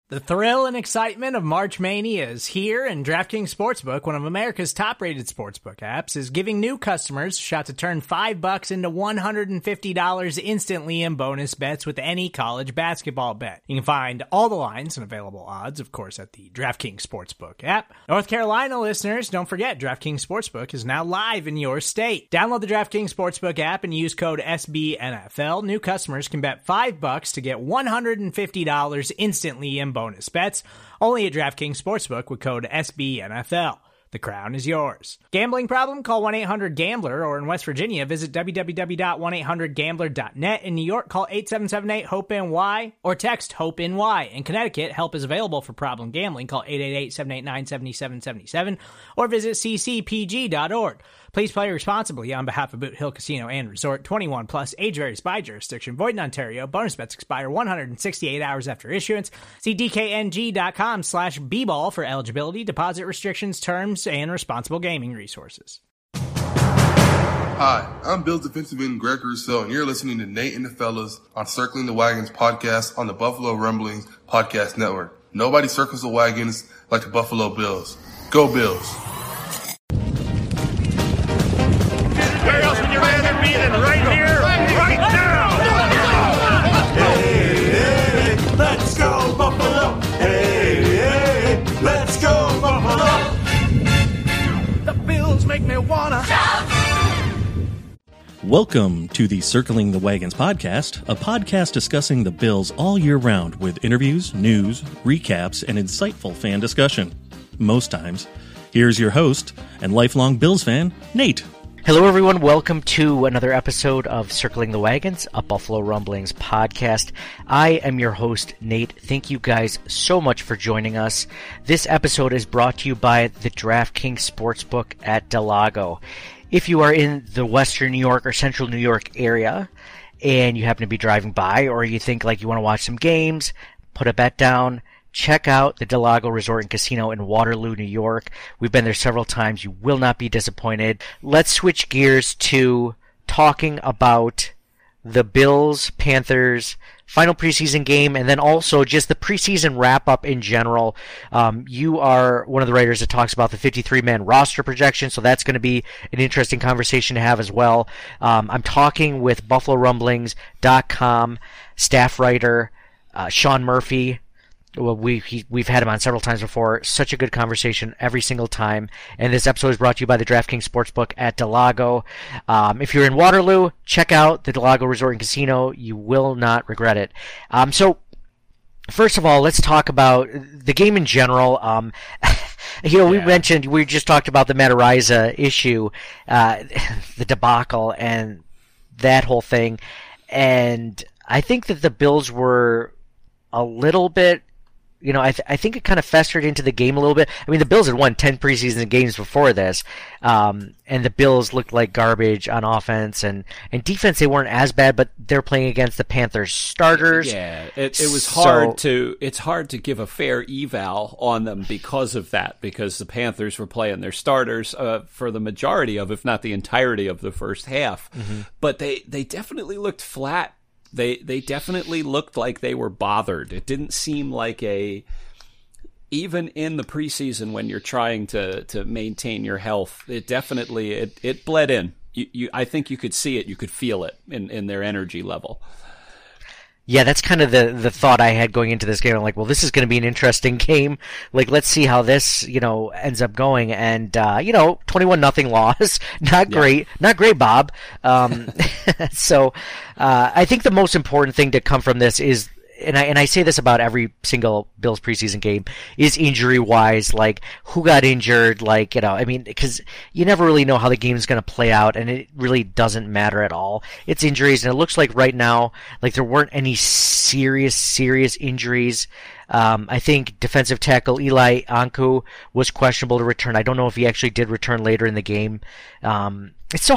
The thrill and excitement of March Mania is here, and DraftKings Sportsbook, one of America's top-rated sportsbook apps, is giving new customers a shot to turn $5 into $150 instantly in bonus bets with any college basketball bet. You can find all the lines and available odds, of course, at the DraftKings Sportsbook app. North Carolina listeners, don't forget, DraftKings Sportsbook is now live in your state. Download the DraftKings Sportsbook app and use code SBNFL. New customers can bet $5 to get $150 instantly in bonus bets, only at DraftKings Sportsbook with code SBNFL. The crown is yours. Gambling problem? Call 1-800-GAMBLER, or in West Virginia, visit www.1800gambler.net. In New York, call 8778-HOPE-NY or text HOPE-NY. In Connecticut, help is available for problem gambling. Call 888-789-7777 or visit ccpg.org. Please play responsibly on behalf of Boot Hill Casino and Resort. 21 plus, age varies by jurisdiction. Void in Ontario. Bonus bets expire 168 hours after issuance. See dkng.com/bball for eligibility, deposit restrictions, terms, and responsible gaming resources. Hi, I'm Bills defensive end Greg Rousseau, and you're listening to Nate and the Fellas on Circling the Wagons podcast on the Buffalo Rumblings podcast network. Nobody circles the wagons like the Buffalo Bills. Go Bills! Where else would you rather be than right here, right now? Hey, hey, let's go Buffalo! Hey, hey, let's go Buffalo! The Bills make me wanna shout! Welcome to the Circling the Wagons podcast, a podcast discussing the Bills all year round with interviews, news, recaps, and insightful fan discussion. Most times. Here's your host and lifelong Bills fan, Nate. Hello, everyone. Welcome to another episode of Circling the Wagons, a Buffalo Rumblings podcast. I am your host, Nate. Thank you guys so much for joining us. This episode is brought to you by the DraftKings Sportsbook at Del Lago. If you are in the Western New York or Central New York area and you happen to be driving by, or you think like you want to watch some games, put a bet down, check out the Del Lago Resort and Casino in Waterloo, New York. We've been there several times. You will not be disappointed. Let's switch gears to talking about the Bills-Panthers final preseason game, and then also just the preseason wrap-up in general. You are one of the writers that talks about the 53-man roster projection, so that's going to be an interesting conversation to have as well. I'm talking with BuffaloRumblings.com staff writer Sean Murphy. Well, we've had him on several times before. Such a good conversation every single time. And this episode is brought to you by the DraftKings Sportsbook at Del Lago. If you're in Waterloo, check out the Del Lago Resort and Casino. You will not regret it. So, first of all, let's talk about the game in general. We just talked about the Matt Araiza issue, the debacle, and that whole thing. And I think that the Bills were a little bit, I think it kind of festered into the game a little bit. I mean, the Bills had won 10 preseason games before this, and the Bills looked like garbage on offense, and defense, they weren't as bad, but they're playing against the Panthers starters. Yeah, it was hard it's hard to give a fair eval on them because of that, because the Panthers were playing their starters for the majority of, if not the entirety of the first half. Mm-hmm. But they definitely looked flat. They definitely looked like they were bothered. It didn't seem like even in the preseason when you're trying to maintain your health, it definitely it bled in. I think you could see it, you could feel it in their energy level. Yeah, that's kind of the thought I had going into this game. I'm like, well, this is going to be an interesting game. Like, let's see how this, ends up going. And, 21-0 loss. Not great. Not great, Bob. So, I think the most important thing to come from this is, and I say this about every single Bills preseason game, is injury-wise, like, who got injured, because you never really know how the game is going to play out, and it really doesn't matter at all. It's injuries, and it looks like right now, like, there weren't any serious injuries. I think defensive tackle Eli Ankou was questionable to return. I don't know if he actually did return later in the game. It's so hard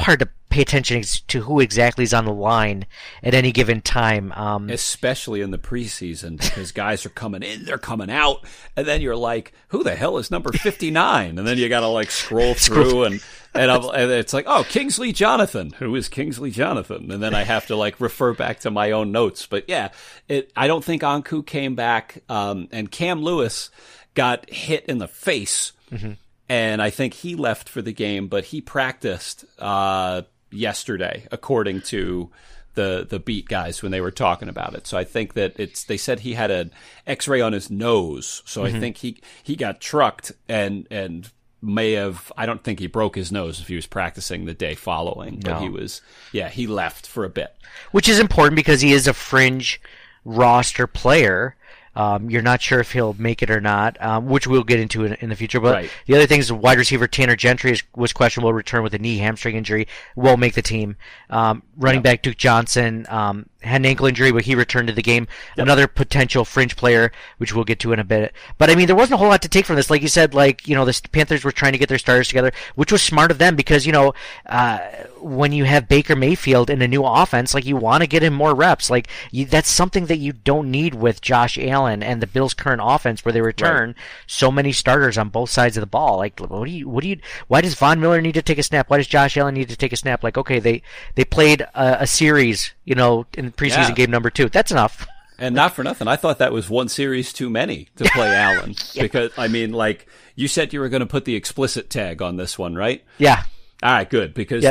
pay attention to who exactly is on the line at any given time. Especially in the preseason, because guys are coming in, they're coming out, and then you're like, who the hell is number 59? And then you got to like scroll through and it's like, oh, Kingsley Jonathan. Who is Kingsley Jonathan? And then I have to like refer back to my own notes. But yeah, I don't think Ankou came back. And Cam Lewis got hit in the face. Mm-hmm. And I think he left for the game, but he practiced yesterday, according to the beat guys when they were talking about it. So I think that they said he had an X-ray on his nose. So I think he got trucked and may have, I don't think he broke his nose if he was practicing the day following, but he left for a bit. Which is important because he is a fringe roster player. You're not sure if he'll make it or not, which we'll get into in the future. But The other thing is wide receiver Tanner Gentry was questionable, return with a knee hamstring injury, won't make the team. Running back Duke Johnson had an ankle injury, but he returned to the game. Yep. Another potential fringe player, which we'll get to in a bit. But I mean, there wasn't a whole lot to take from this. Like you said, the Panthers were trying to get their starters together, which was smart of them because, when you have Baker Mayfield in a new offense, you want to get him more reps. That's something that you don't need with Josh Allen and the Bills' current offense, where they return so many starters on both sides of the ball. Why does Von Miller need to take a snap? Why does Josh Allen need to take a snap? Okay, they played a series, in preseason game number 2. That's enough. And not for nothing, I thought that was one series too many to play Allen. Because, you said you were going to put the explicit tag on this one, right? Yeah. All right, good. Because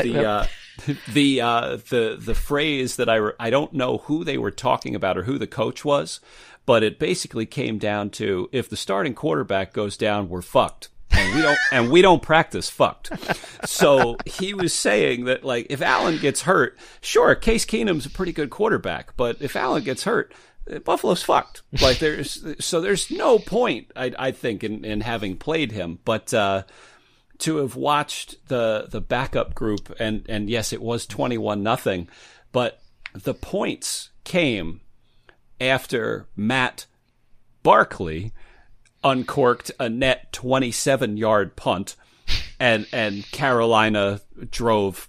the phrase that I don't know who they were talking about or who the coach was, but it basically came down to, if the starting quarterback goes down, we're fucked. And we don't practice fucked. So he was saying that, if Allen gets hurt, sure, Case Keenum's a pretty good quarterback, but if Allen gets hurt, Buffalo's fucked. There's no point, I think, in having played him. But to have watched the backup group, and yes, it was 21-0, but the points came after Matt Barkley uncorked a net 27-yard punt, and Carolina drove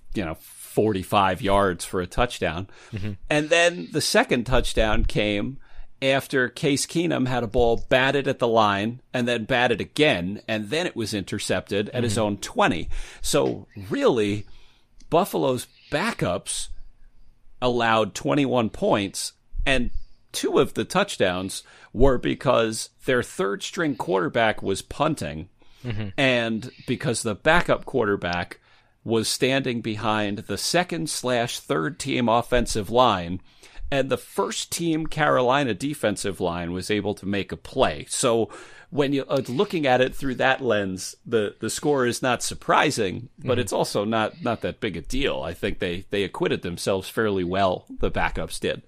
45 yards for a touchdown. Mm-hmm. And then the second touchdown came after Case Keenum had a ball batted at the line and then batted again, and then it was intercepted at his own 20. So really, Buffalo's backups allowed 21 points, and 2 of the touchdowns were because their third-string quarterback was punting, and because the backup quarterback was standing behind the second/third team offensive line, and the first-team Carolina defensive line was able to make a play. So when you're looking at it through that lens, the score is not surprising, but it's also not that big a deal. I think they acquitted themselves fairly well, the backups did.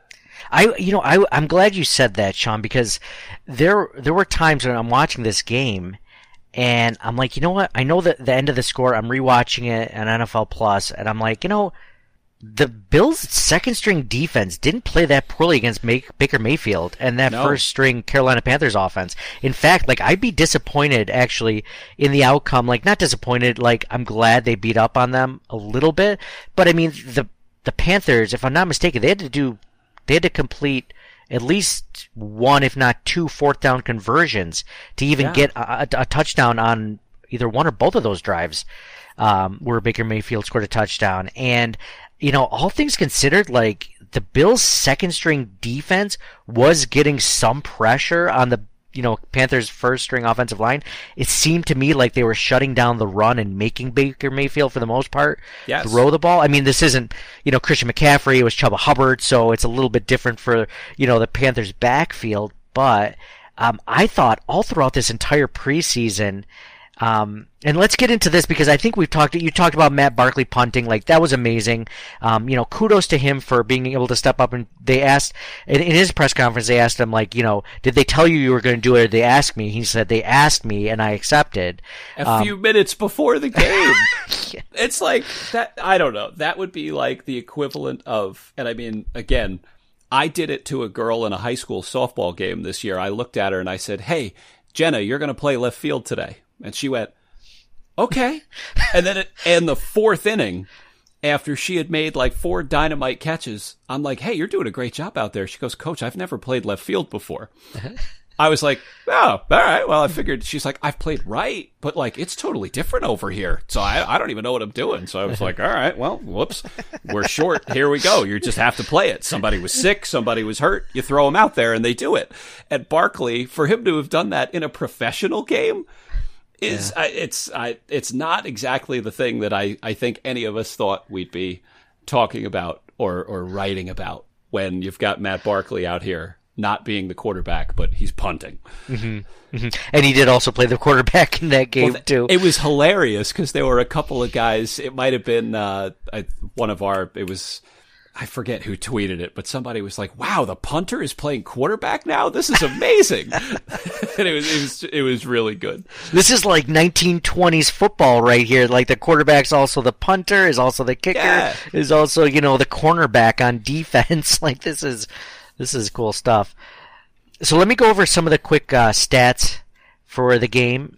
I'm glad you said that, Sean, because there were times when I'm watching this game and I'm like, you know what? I know the end of the score. I'm rewatching it on NFL Plus, and I'm like, the Bills' second-string defense didn't play that poorly against Baker Mayfield and that first-string Carolina Panthers offense. In fact, I'd be disappointed, actually, in the outcome. Not disappointed, I'm glad they beat up on them a little bit. But, I mean, the Panthers, if I'm not mistaken, they had to complete at least 1, if not 2, fourth-down conversions to even get a touchdown on either one or both of those drives where Baker Mayfield scored a touchdown. And, all things considered, the Bills' second-string defense was getting some pressure on the Panthers' first-string offensive line. It seemed to me like they were shutting down the run and making Baker Mayfield, for the most part, throw the ball. I mean, this isn't, Christian McCaffrey. It was Chuba Hubbard, so it's a little bit different for, the Panthers' backfield. But I thought all throughout this entire preseason, and let's get into this because I think you talked about Matt Barkley punting. That was amazing. Kudos to him for being able to step up. And they asked, in his press conference, they asked him, did they tell you were going to do it, or did they ask me? He said, they asked me and I accepted. A few minutes before the game. It's like that. I don't know. That would be like the equivalent of, and I mean, again, I did it to a girl in a high school softball game this year. I looked at her and I said, hey, Jenna, you're going to play left field today. And she went, okay. And then in the fourth inning, after she had made like 4 dynamite catches. I'm like, hey, you're doing a great job out there. She goes, Coach, I've never played left field before. I was like, oh, all right. Well, I figured. She's like, I've played right, but like it's totally different over here. So I don't even know what I'm doing. So I was like, all right, well, whoops, we're short. Here we go. You just have to play it. Somebody was sick. Somebody was hurt. You throw them out there and they do it. At Barkley, for him to have done that in a professional game is it's not exactly the thing that I think any of us thought we'd be talking about or writing about when you've got Matt Barkley out here. Not being the quarterback, but he's punting. Mm-hmm. Mm-hmm. And he did also play the quarterback in that game, too. It was hilarious because there were a couple of guys. It might have been one of our, it was, I forget who tweeted it, but somebody was like, wow, the punter is playing quarterback now? This is amazing. And it was really good. This is like 1920s football right here. Like the quarterback's also the punter, is also the kicker, is also, the cornerback on defense. Like this is cool stuff. So let me go over some of the quick stats for the game.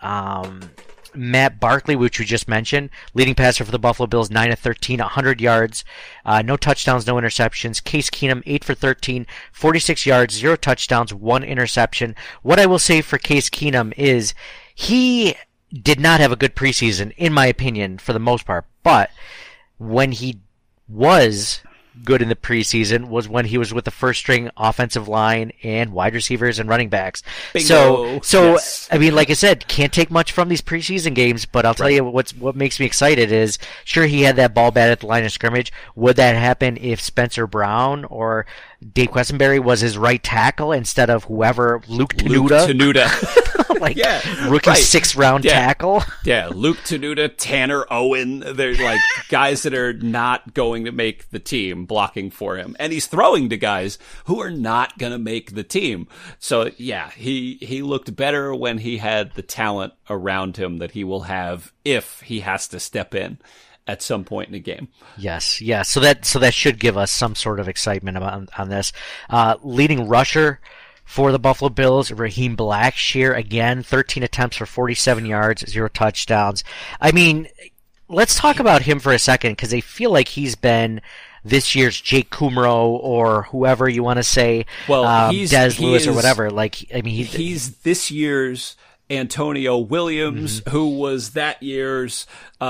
Matt Barkley, which we just mentioned, leading passer for the Buffalo Bills, 9 of 13, 100 yards, no touchdowns, no interceptions. Case Keenum, 8 for 13, 46 yards, 0 touchdowns, 1 interception. What I will say for Case Keenum is he did not have a good preseason, in my opinion, for the most part. But when he was good in the preseason was when he was with the first string offensive line and wide receivers and running backs. Bingo. So Yes. I mean, like I said, can't take much from these preseason games, but I'll tell you what makes me excited is, sure, he had that ball bad at the line of scrimmage. Would that happen if Spencer Brown or Dave Quessenberry was his right tackle instead of whoever, Luke Tenuta? Like, rookie 6th-round tackle. Yeah, Luke Tenuta, Tanner Owen. They're like guys that are not going to make the team blocking for him. And he's throwing to guys who are not going to make the team. So, yeah, he looked better when he had the talent around him that he will have if he has to step in at some point in the game. Yes. So that should give us some sort of excitement on this. Leading rusher for the Buffalo Bills, Raheem Blackshear, again, 13 attempts for 47 yards, 0 touchdowns. I mean, let's talk about him for a second, because I feel like he's been this year's Jake Kumro or whoever you want to say, Des Lewis or whatever. Like, I mean, he's this year's Antonio Williams, who was that year's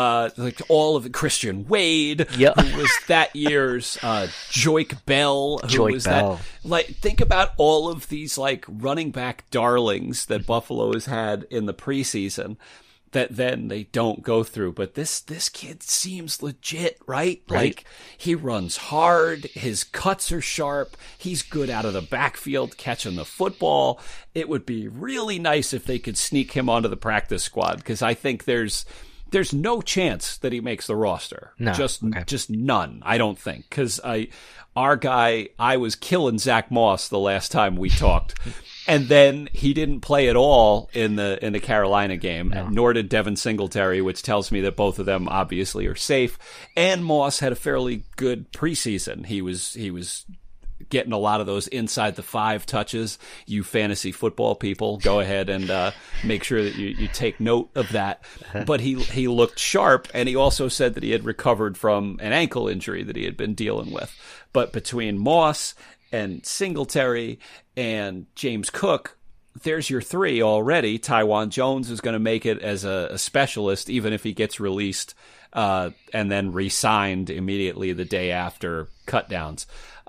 all of Christian Wade, who was that year's Joique Bell, that. Like, think about all of these like running back darlings that Buffalo has had in the preseason that then they don't go through. But this kid seems legit, right? Like, he runs hard. His cuts are sharp. He's good out of the backfield catching the football. It would be really nice if they could sneak him onto the practice squad, because I think there's no chance that he makes the roster. No. Just none, I don't think. Because I was killing Zach Moss the last time we talked. And then he didn't play at all in the Carolina game, nor did Devin Singletary, which tells me that both of them obviously are safe. And Moss had a fairly good preseason. He was getting a lot of those inside the 5 touches. You fantasy football people, go ahead and make sure that you take note of that. But he looked sharp, and he also said that he had recovered from an ankle injury that he had been dealing with. But between Moss and Singletary and James Cook, there's your 3 already. Tywan Jones is going to make it as a specialist, even if he gets released and then re-signed immediately the day after cutdowns.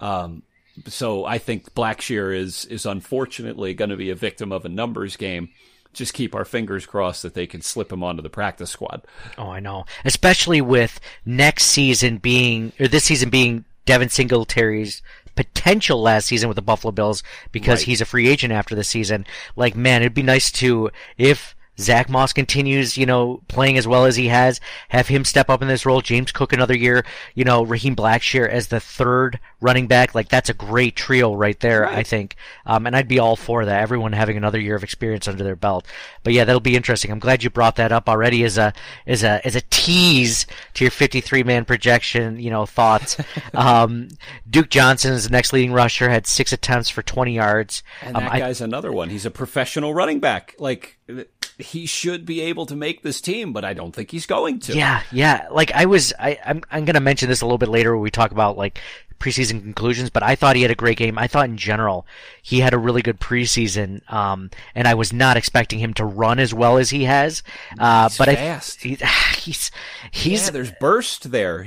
So I think Blackshear is unfortunately going to be a victim of a numbers game. Just keep our fingers crossed that they can slip him onto the practice squad. Oh, I know. Especially with this season being Devin Singletary's potential last season with the Buffalo Bills, because he's a free agent after the season. Like, man, it'd be nice to, if Zach Moss continues, playing as well as he has, have him step up in this role. James Cook another year, Raheem Blackshear as the 3rd running back. Like, that's a great trio right there, I think. And I'd be all for that. Everyone having another year of experience under their belt. But yeah, that'll be interesting. I'm glad you brought that up already as a tease to your 53-man projection, thoughts. Duke Johnson is the next leading rusher, had 6 attempts for 20 yards. And that guy's another one. He's a professional running back. Like, he should be able to make this team, but I don't think he's going to. Yeah. Like I'm going to mention this a little bit later when we talk about like preseason conclusions, but I thought he had a great game. I thought in general he had a really good preseason, and I was not expecting him to run as well as he has. He's but fast. He's there's burst there.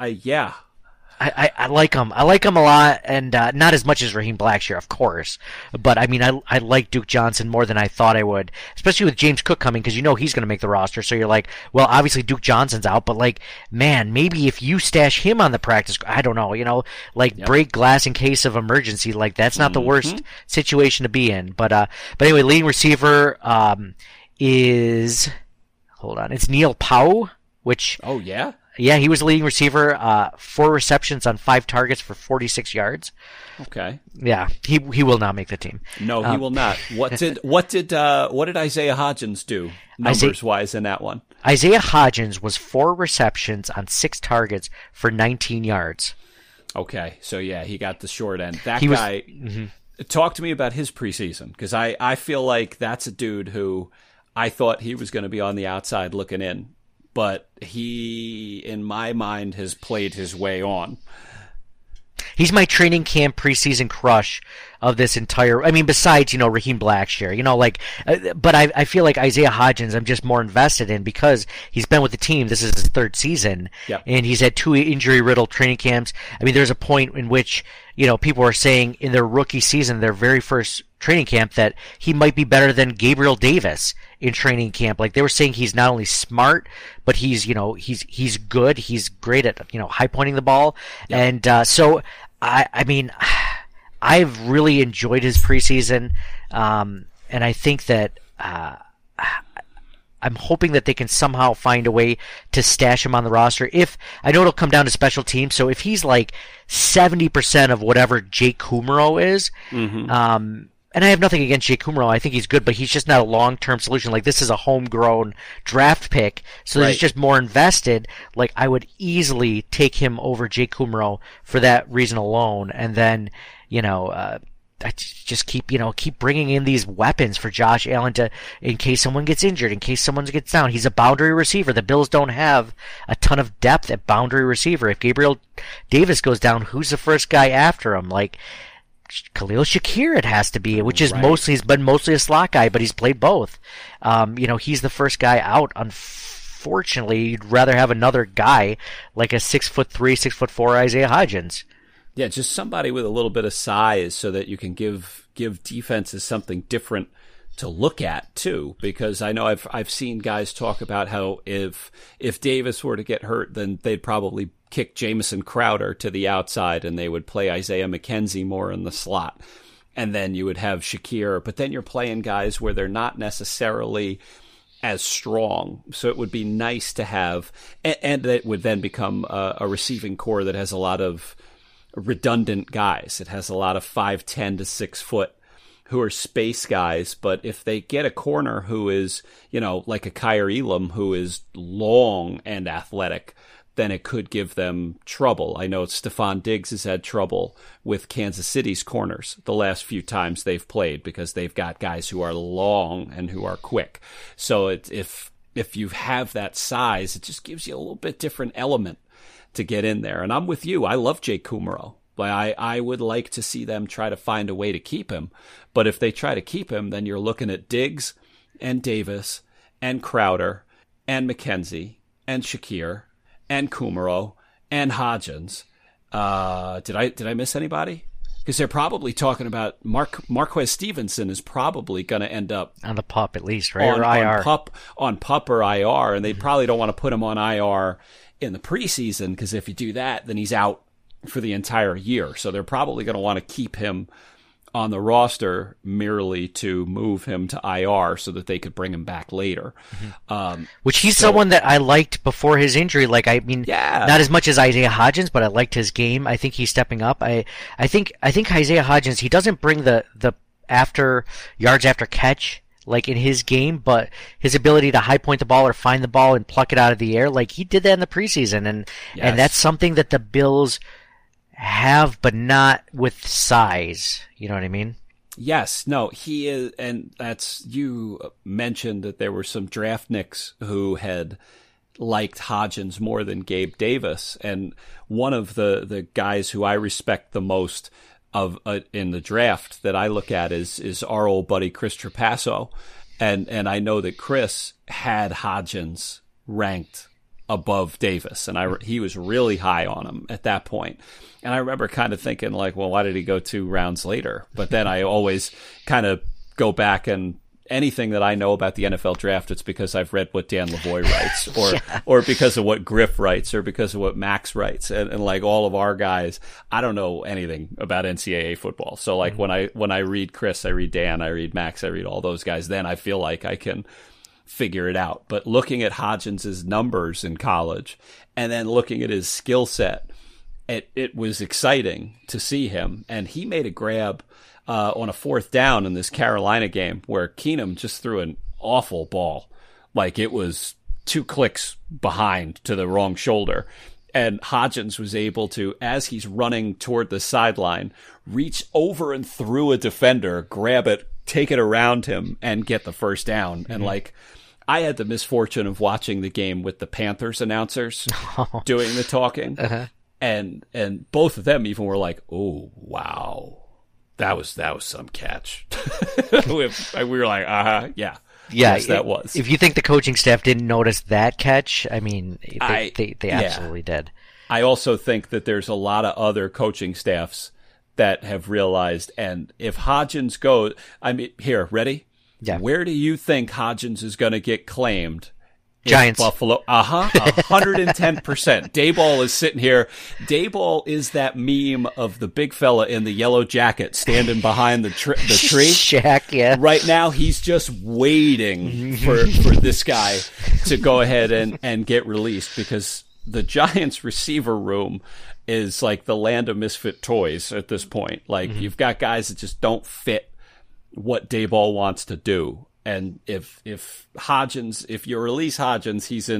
I like him. I like him a lot, and not as much as Raheem Blackshear, of course. But I mean, I like Duke Johnson more than I thought I would, especially with James Cook coming, because you know he's going to make the roster. So you're like, well, obviously Duke Johnson's out, but like, man, maybe if you stash him on the practice, I don't know, break glass in case of emergency. Like that's not the worst situation to be in. But anyway, leading receiver is it's Neil Pau, which Yeah, he was the leading receiver, 4 receptions on 5 targets for 46 yards. Okay. Yeah, he will not make the team. No, he will not. What did Isaiah Hodgins do numbers wise in that one? Isaiah Hodgins was 4 receptions on 6 targets for 19 yards. Okay, so yeah, he got the short end. That guy. Talk to me about his preseason, because I feel like that's a dude who I thought he was going to be on the outside looking in. But he, in my mind, has played his way on. He's my training camp preseason crush of this entire. I mean, besides Raheem Blackshear, but I feel like Isaiah Hodgins I'm just more invested in because he's been with the team. This is his 3rd season, and he's had 2 injury-riddled training camps. I mean, there's a point in which people are saying in their rookie season, their very first training camp, that he might be better than Gabriel Davis in training camp. Like they were saying, he's not only smart, but he's good. He's great at high pointing the ball, and so I mean, I've really enjoyed his preseason, and I think that I'm hoping that they can somehow find a way to stash him on the roster. I know it'll come down to special teams, so if he's like 70% of whatever Jake Kumerow is, and I have nothing against Jake Kumerow, I think he's good, but he's just not a long-term solution. Like this is a homegrown draft pick, so he's just more invested. Like I would easily take him over Jake Kumerow for that reason alone, and then I just keep bringing in these weapons for Josh Allen in case someone gets injured, in case someone gets down. He's a boundary receiver. The Bills don't have a ton of depth at boundary receiver. If Gabriel Davis goes down, who's the first guy after him? Like Khalil Shakir, it has to be, which is he's been mostly a slot guy, but he's played both. He's the first guy out. Unfortunately, you'd rather have another guy like a 6'3", 6'4" Isaiah Hodgins. Yeah, just somebody with a little bit of size so that you can give defenses something different to look at too. Because I know I've seen guys talk about how if Davis were to get hurt, then they'd probably kick Jamison Crowder to the outside and they would play Isaiah McKenzie more in the slot. And then you would have Shakir, but then you're playing guys where they're not necessarily as strong. So it would be nice to have, and it would then become a receiving core that has a lot of redundant guys. It has a lot of 5'10" to 6 foot who are space guys, but if they get a corner who is, like a Kyer Elam who is long and athletic, then it could give them trouble. I know Stephon Diggs has had trouble with Kansas City's corners the last few times they've played because they've got guys who are long and who are quick. So if you have that size, it just gives you a little bit different element to get in there. And I'm with you. I love Jake Kumerow. I would like to see them try to find a way to keep him. But if they try to keep him, then you're looking at Diggs and Davis and Crowder and McKenzie and Shakir and Kumerow and Hodgins. Did I miss anybody? Because they're probably talking about Marquez Stevenson is probably going to end up on the PUP at least, right? Or IR. On PUP or IR, and they probably don't want to put him on IR in the preseason because if you do that, then he's out for the entire year. So they're probably going to want to keep him on the roster merely to move him to IR so that they could bring him back later. Which he's someone that I liked before his injury. Like, I mean, not as much as Isaiah Hodgins, but I liked his game. I think he's stepping up. I think Isaiah Hodgins, he doesn't bring the yards after catch like in his game, but his ability to high point the ball or find the ball and pluck it out of the air, like he did that in the preseason. And that's something that the Bills have, but not with size. You know what I mean? Yes, no, he is, and that's, you mentioned that there were some draft nicks who had liked Hodgins more than Gabe Davis, and one of the guys who I respect the most of in the draft that I look at is our old buddy Chris Trapasso, and I know that Chris had Hodgins ranked above Davis, and he was really high on him at that point. And I remember kind of thinking, like, well, why did he go 2 rounds later? But then I always kind of go back, and anything that I know about the NFL draft, it's because I've read what Dan Lavoie writes, or because of what Griff writes, or because of what Max writes. And like all of our guys, I don't know anything about NCAA football. So like when I read Chris, I read Dan, I read Max, I read all those guys, then I feel like I can figure it out. But looking at Hodgins' numbers in college, and then looking at his skill set, it was exciting to see him. And he made a grab on a 4th down in this Carolina game where Keenum just threw an awful ball. Like it was 2 clicks behind to the wrong shoulder. And Hodgins was able to, as he's running toward the sideline, reach over and through a defender, grab it, take it around him, and get the first down. And like, I had the misfortune of watching the game with the Panthers announcers doing the talking. And both of them even were like, "Oh, wow. That was some catch." We were like, yeah. Yes, that was. If you think the coaching staff didn't notice that catch, I mean, they absolutely did. I also think that there's a lot of other coaching staffs that have realized, and if Hodgins goes, I mean, here, ready? Yeah. Where do you think Hodgins is going to get claimed? Giants. Buffalo. 110%. Dayball is sitting here. Dayball is that meme of the big fella in the yellow jacket standing behind the tree. Shaq, yeah. Right now, he's just waiting for this guy to go ahead and get released, because the Giants receiver room is like the land of misfit toys at this point. Like, you've got guys that just don't fit what Dayball wants to do. And if Hodgins, if you release Hodgins, he's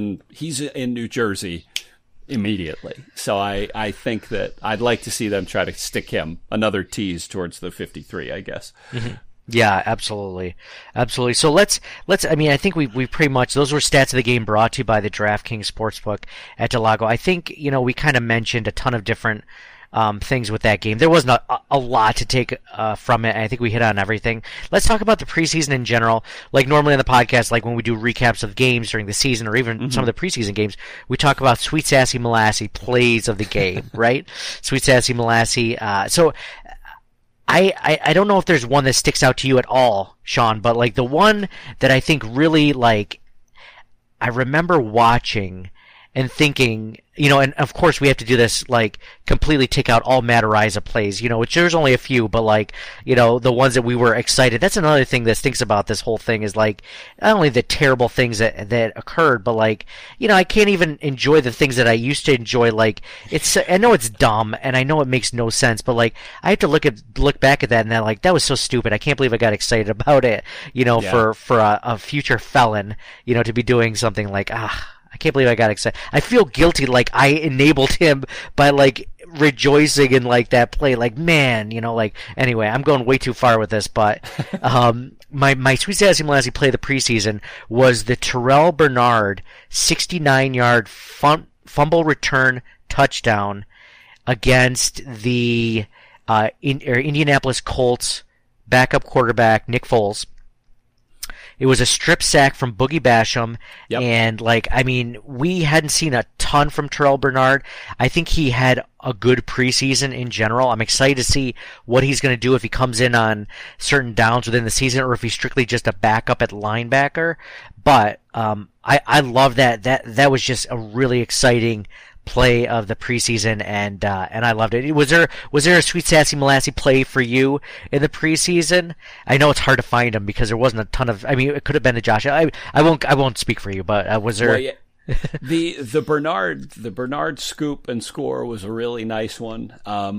in New Jersey immediately. So I think that I'd like to see them try to stick him another tease towards the 53, I guess. Yeah, absolutely. So let's. I mean, I think we pretty much, those were stats of the game brought to you by the DraftKings Sportsbook at Del Lago. I think, we kind of mentioned a ton of different things with that game. There wasn't a lot to take from it. I think we hit on everything. Let's talk about the preseason in general. Like normally on the podcast, like when we do recaps of games during the season, or even some of the preseason games, we talk about Sweet Sassy Molassy plays of the game, right? Sweet Sassy Molassy. So I don't know if there's one that sticks out to you at all, Sean, but like the one that I think really, like, I remember watching and thinking, and of course we have to do this, like, completely take out all Matt Araiza plays, which there's only a few, but like, the ones that we were excited. That's another thing that stinks about this whole thing, is like, not only the terrible things that occurred, but like, I can't even enjoy the things that I used to enjoy. Like, I know it's dumb and I know it makes no sense, but like, I have to look back at that and then, like, that was so stupid. I can't believe I got excited about it, for a future felon, to be doing something like, I can't believe I got excited. I feel guilty, like I enabled him by like rejoicing in like that play. Like, man, anyway, I'm going way too far with this, but my Sweet Sassy Molassy play of the preseason was the Terrell Bernard 69-yard fumble return touchdown against the Indianapolis Colts backup quarterback Nick Foles. It was a strip sack from Boogie Basham, and we hadn't seen a ton from Terrell Bernard. I think he had a good preseason in general. I'm excited to see what he's going to do if he comes in on certain downs within the season, or if he's strictly just a backup at linebacker. But I love that. That was just a really exciting play of the preseason, and I loved it. Was there a Sweet Sassy Molassy play for you in the preseason? I know it's hard to find them because there wasn't a ton of. I mean, it could have been a Josh. I won't speak for you, but was there? Well, yeah. The Bernard scoop and score was a really nice one.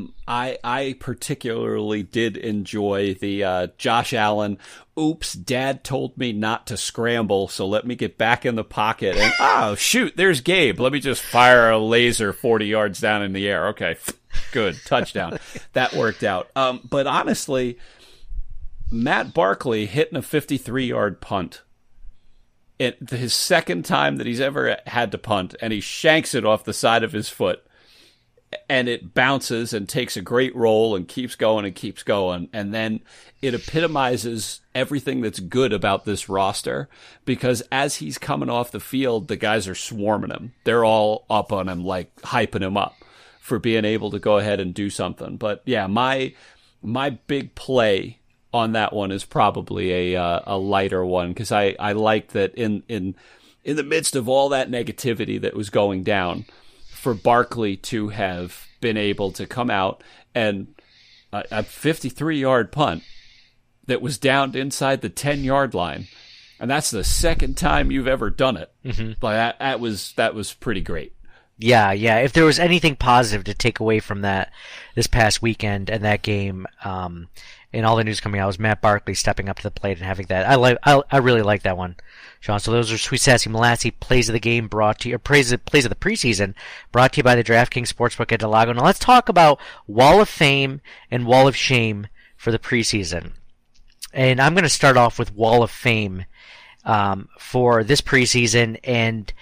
I particularly did enjoy the Josh Allen. Oops, Dad told me not to scramble, so let me get back in the pocket. And oh shoot, there's Gabe. Let me just fire a laser 40 yards down in the air. Okay, good touchdown. That worked out. But honestly, Matt Barkley hitting a 53-yard punt. His second time that he's ever had to punt, and he shanks it off the side of his foot. And it bounces and takes a great roll and keeps going and keeps going. And then it epitomizes everything that's good about this roster, because as he's coming off the field, the guys are swarming him. They're all up on him, like hyping him up for being able to go ahead and do something. But yeah, my big play on that one is probably a lighter one, because I liked that in the midst of all that negativity that was going down, for Barkley to have been able to come out and a 53-yard punt that was downed inside the 10-yard line, and that's the second time you've ever done it. Mm-hmm. But that was pretty great. Yeah. If there was anything positive to take away from that this past weekend and that game, and all the news coming out, was Matt Barkley stepping up to the plate and having that. I really like that one, Sean. So those are Sweet Sassy Molassie plays of the game brought to you, or plays of the preseason brought to you by the DraftKings Sportsbook at Del Lago. Now let's talk about Wall of Fame and Wall of Shame for the preseason. And I'm going to start off with Wall of Fame for this preseason, and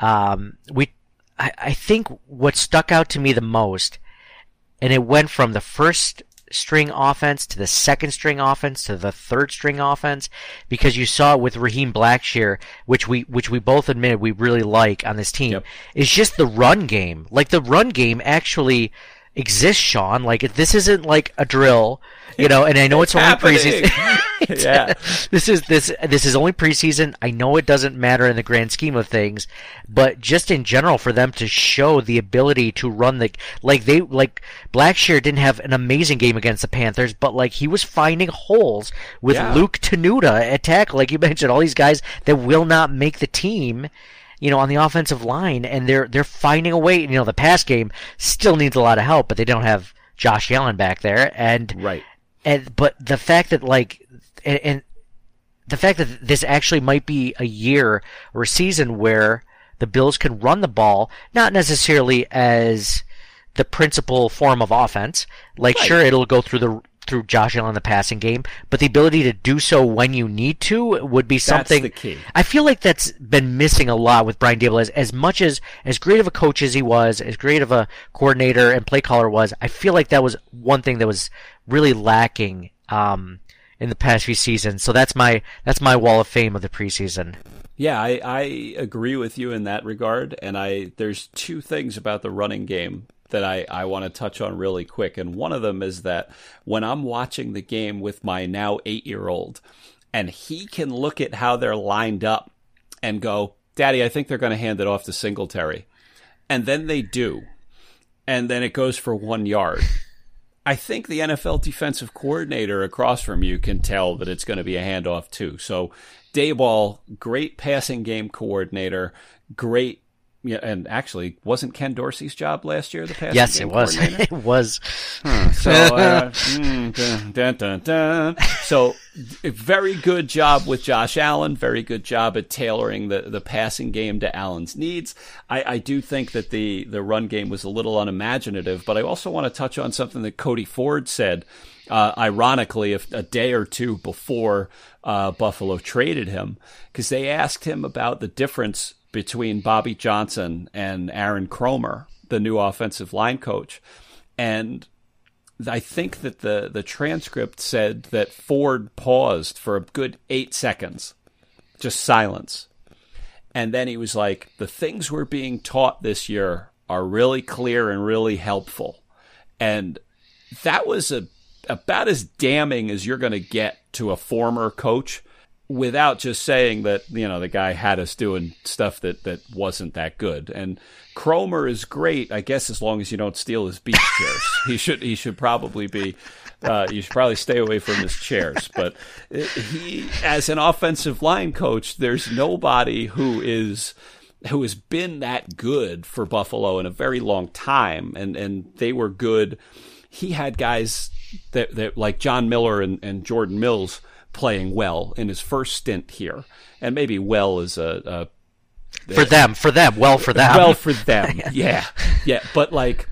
I think what stuck out to me the most, and it went from the first string offense to the second string offense to the third string offense, because you saw it with Raheem Blackshear, which we both admitted we really like on this team. Yep. It's just the run game. Like, the run game actually exists, Sean. Like, this isn't like a drill, and I know it's only preseason. Yeah. This is only preseason. I know it doesn't matter in the grand scheme of things, but just in general, for them to show the ability to run Blackshear didn't have an amazing game against the Panthers, but he was finding holes with Luke Tenuta at tackle, like you mentioned, all these guys that will not make the team, on the offensive line, and they're finding a way. The pass game still needs a lot of help, but they don't have Josh Allen back there, but the fact that the fact that this actually might be a year or a season where the Bills can run the ball, not necessarily as the principal form of offense. Sure, it'll go through Josh Allen in the passing game, but the ability to do so when you need to would be something. That's the key. I feel like that's been missing a lot with Brian Daboll. As much as great of a coach as he was, as great of a coordinator and play caller was, I feel like that was one thing that was really lacking in the past few seasons. So that's my Wall of Fame of the preseason. Yeah, I agree with you in that regard, and there's two things about the running game that I want to touch on really quick. And one of them is that when I'm watching the game with my now 8-year-old, and he can look at how they're lined up and go, Daddy, I think they're going to hand it off to Singletary. And then they do. And then it goes for 1 yard. I think the NFL defensive coordinator across from you can tell that it's going to be a handoff too. So Daboll, great passing game coordinator, great. Yeah, and actually, wasn't Ken Dorsey's job last year the passing game? Yes, it was. It was. So, dun, dun, dun. So, very good job with Josh Allen. Very good job at tailoring the passing game to Allen's needs. I do think that the run game was a little unimaginative, but I also want to touch on something that Cody Ford said, ironically, a day or two before Buffalo traded him, because they asked him about the difference between Bobby Johnson and Aaron Kromer, the new offensive line coach. And I think that the transcript said that Ford paused for a good 8 seconds, just silence. And then he was like, the things we're being taught this year are really clear and really helpful. And that was about as damning as you're going to get to a former coach, without just saying that, the guy had us doing stuff that wasn't that good. And Kromer is great, I guess, as long as you don't steal his beach chairs. He should probably be, you should probably stay away from his chairs. But he, as an offensive line coach, there's nobody who has been that good for Buffalo in a very long time. And they were good. He had guys that like John Miller and Jordan Mills playing well in his first stint here, and maybe well is well for them, yeah. But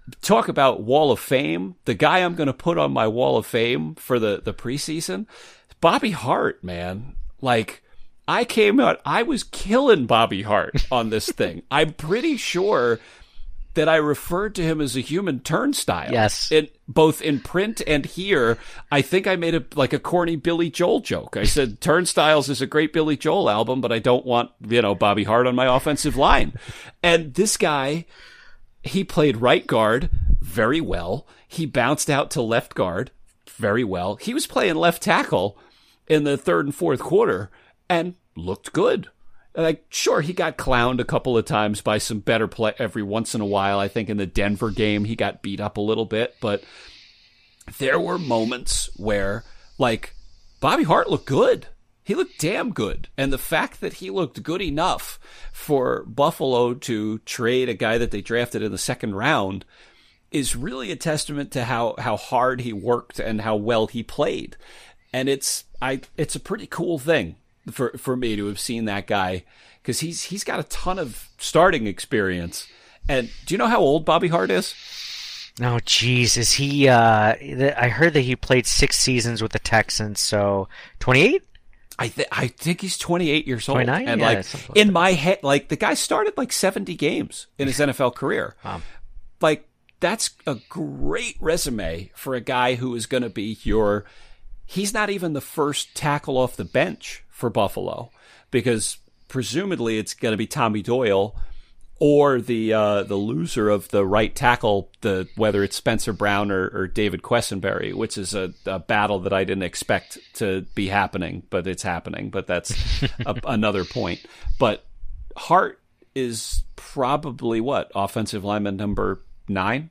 talk about Wall of Fame. The guy I'm going to put on my Wall of Fame for the preseason, Bobby Hart, man. Like, I came out, I was killing Bobby Hart on this thing. I'm pretty sure that I referred to him as a human turnstile. Yes. Both in print and here. I think I made a corny Billy Joel joke. I said, Turnstiles is a great Billy Joel album, but I don't want, Bobby Hart on my offensive line. And this guy, he played right guard very well. He bounced out to left guard very well. He was playing left tackle in the third and fourth quarter and looked good. Like, sure, he got clowned a couple of times by some better play every once in a while. I think in the Denver game, he got beat up a little bit, but there were moments where, like, Bobby Hart looked good. He looked damn good. And the fact that he looked good enough for Buffalo to trade a guy that they drafted in the second round is really a testament to how hard he worked and how well he played. And it's a pretty cool thing for me to have seen that guy, because he's got a ton of starting experience. And do you know how old Bobby Hart is? Oh, geez. Is he, I heard that he played 6 seasons with the Texans, so 28? I think he's 28 years old. 29? And yeah, in my head, like, the guy started like 70 games in his NFL career. Wow. Like, that's a great resume for a guy who is going to be he's not even the first tackle off the bench for Buffalo, because presumably it's going to be Tommy Doyle or the loser of the right tackle, whether it's Spencer Brown or David Quessenberry, which is a battle that I didn't expect to be happening, but it's happening. But that's another point. But Hart is probably offensive lineman number 9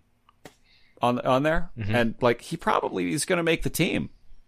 on there, and like he probably is going to make the team.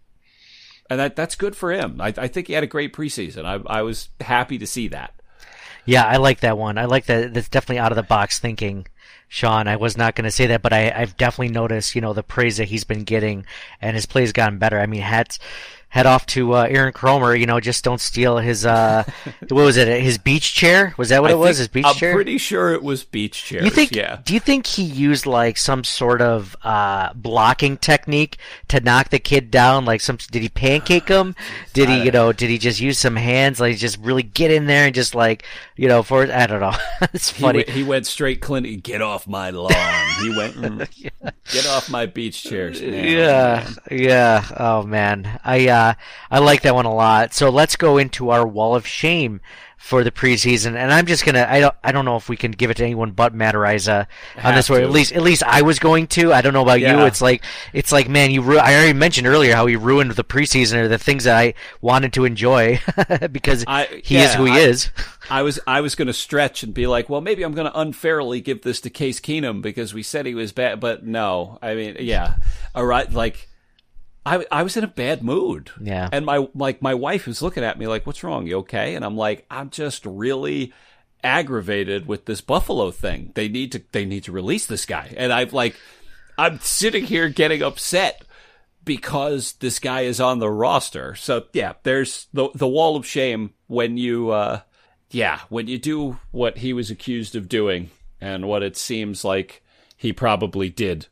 And that's good for him. I think he had a great preseason. I was happy to see that. Yeah, I like that one. I like that. That's definitely out of the box thinking, Sean. I was not going to say that, but I've definitely noticed, the praise that he's been getting, and his play's gotten better. I mean, head off to Aaron Cromer, just don't steal his, what was it, his beach chair? Was that what it was, his beach chair? I'm pretty sure it was beach chairs, Do you think he used, like, some sort of blocking technique to knock the kid down? Like, did he pancake him? Did he, did he just use some hands, like, just really get in there and just, like, I don't know. It's funny. He went straight Clinton, get off my lawn. He went, get off my beach chairs. Yeah. Oh, man. I like that one a lot. So let's go into our Wall of Shame for the preseason, and I'm just gonna. I don't know if we can give it to anyone but Matt Araiza on this one. At least I was going to. I don't know about you. It's like man, I already mentioned earlier how he ruined the preseason or the things that I wanted to enjoy because he is who he is. I was going to stretch and be like, well, maybe I'm going to unfairly give this to Case Keenum because we said he was bad, but no. I mean, all right, like. I was in a bad mood. Yeah. And my wife was looking at me like, what's wrong? You okay? And I'm like, I'm just really aggravated with this Buffalo thing. They need to release this guy. And I'm sitting here getting upset because this guy is on the roster. So yeah, there's the Wall of Shame when you do what he was accused of doing and what it seems like he probably did.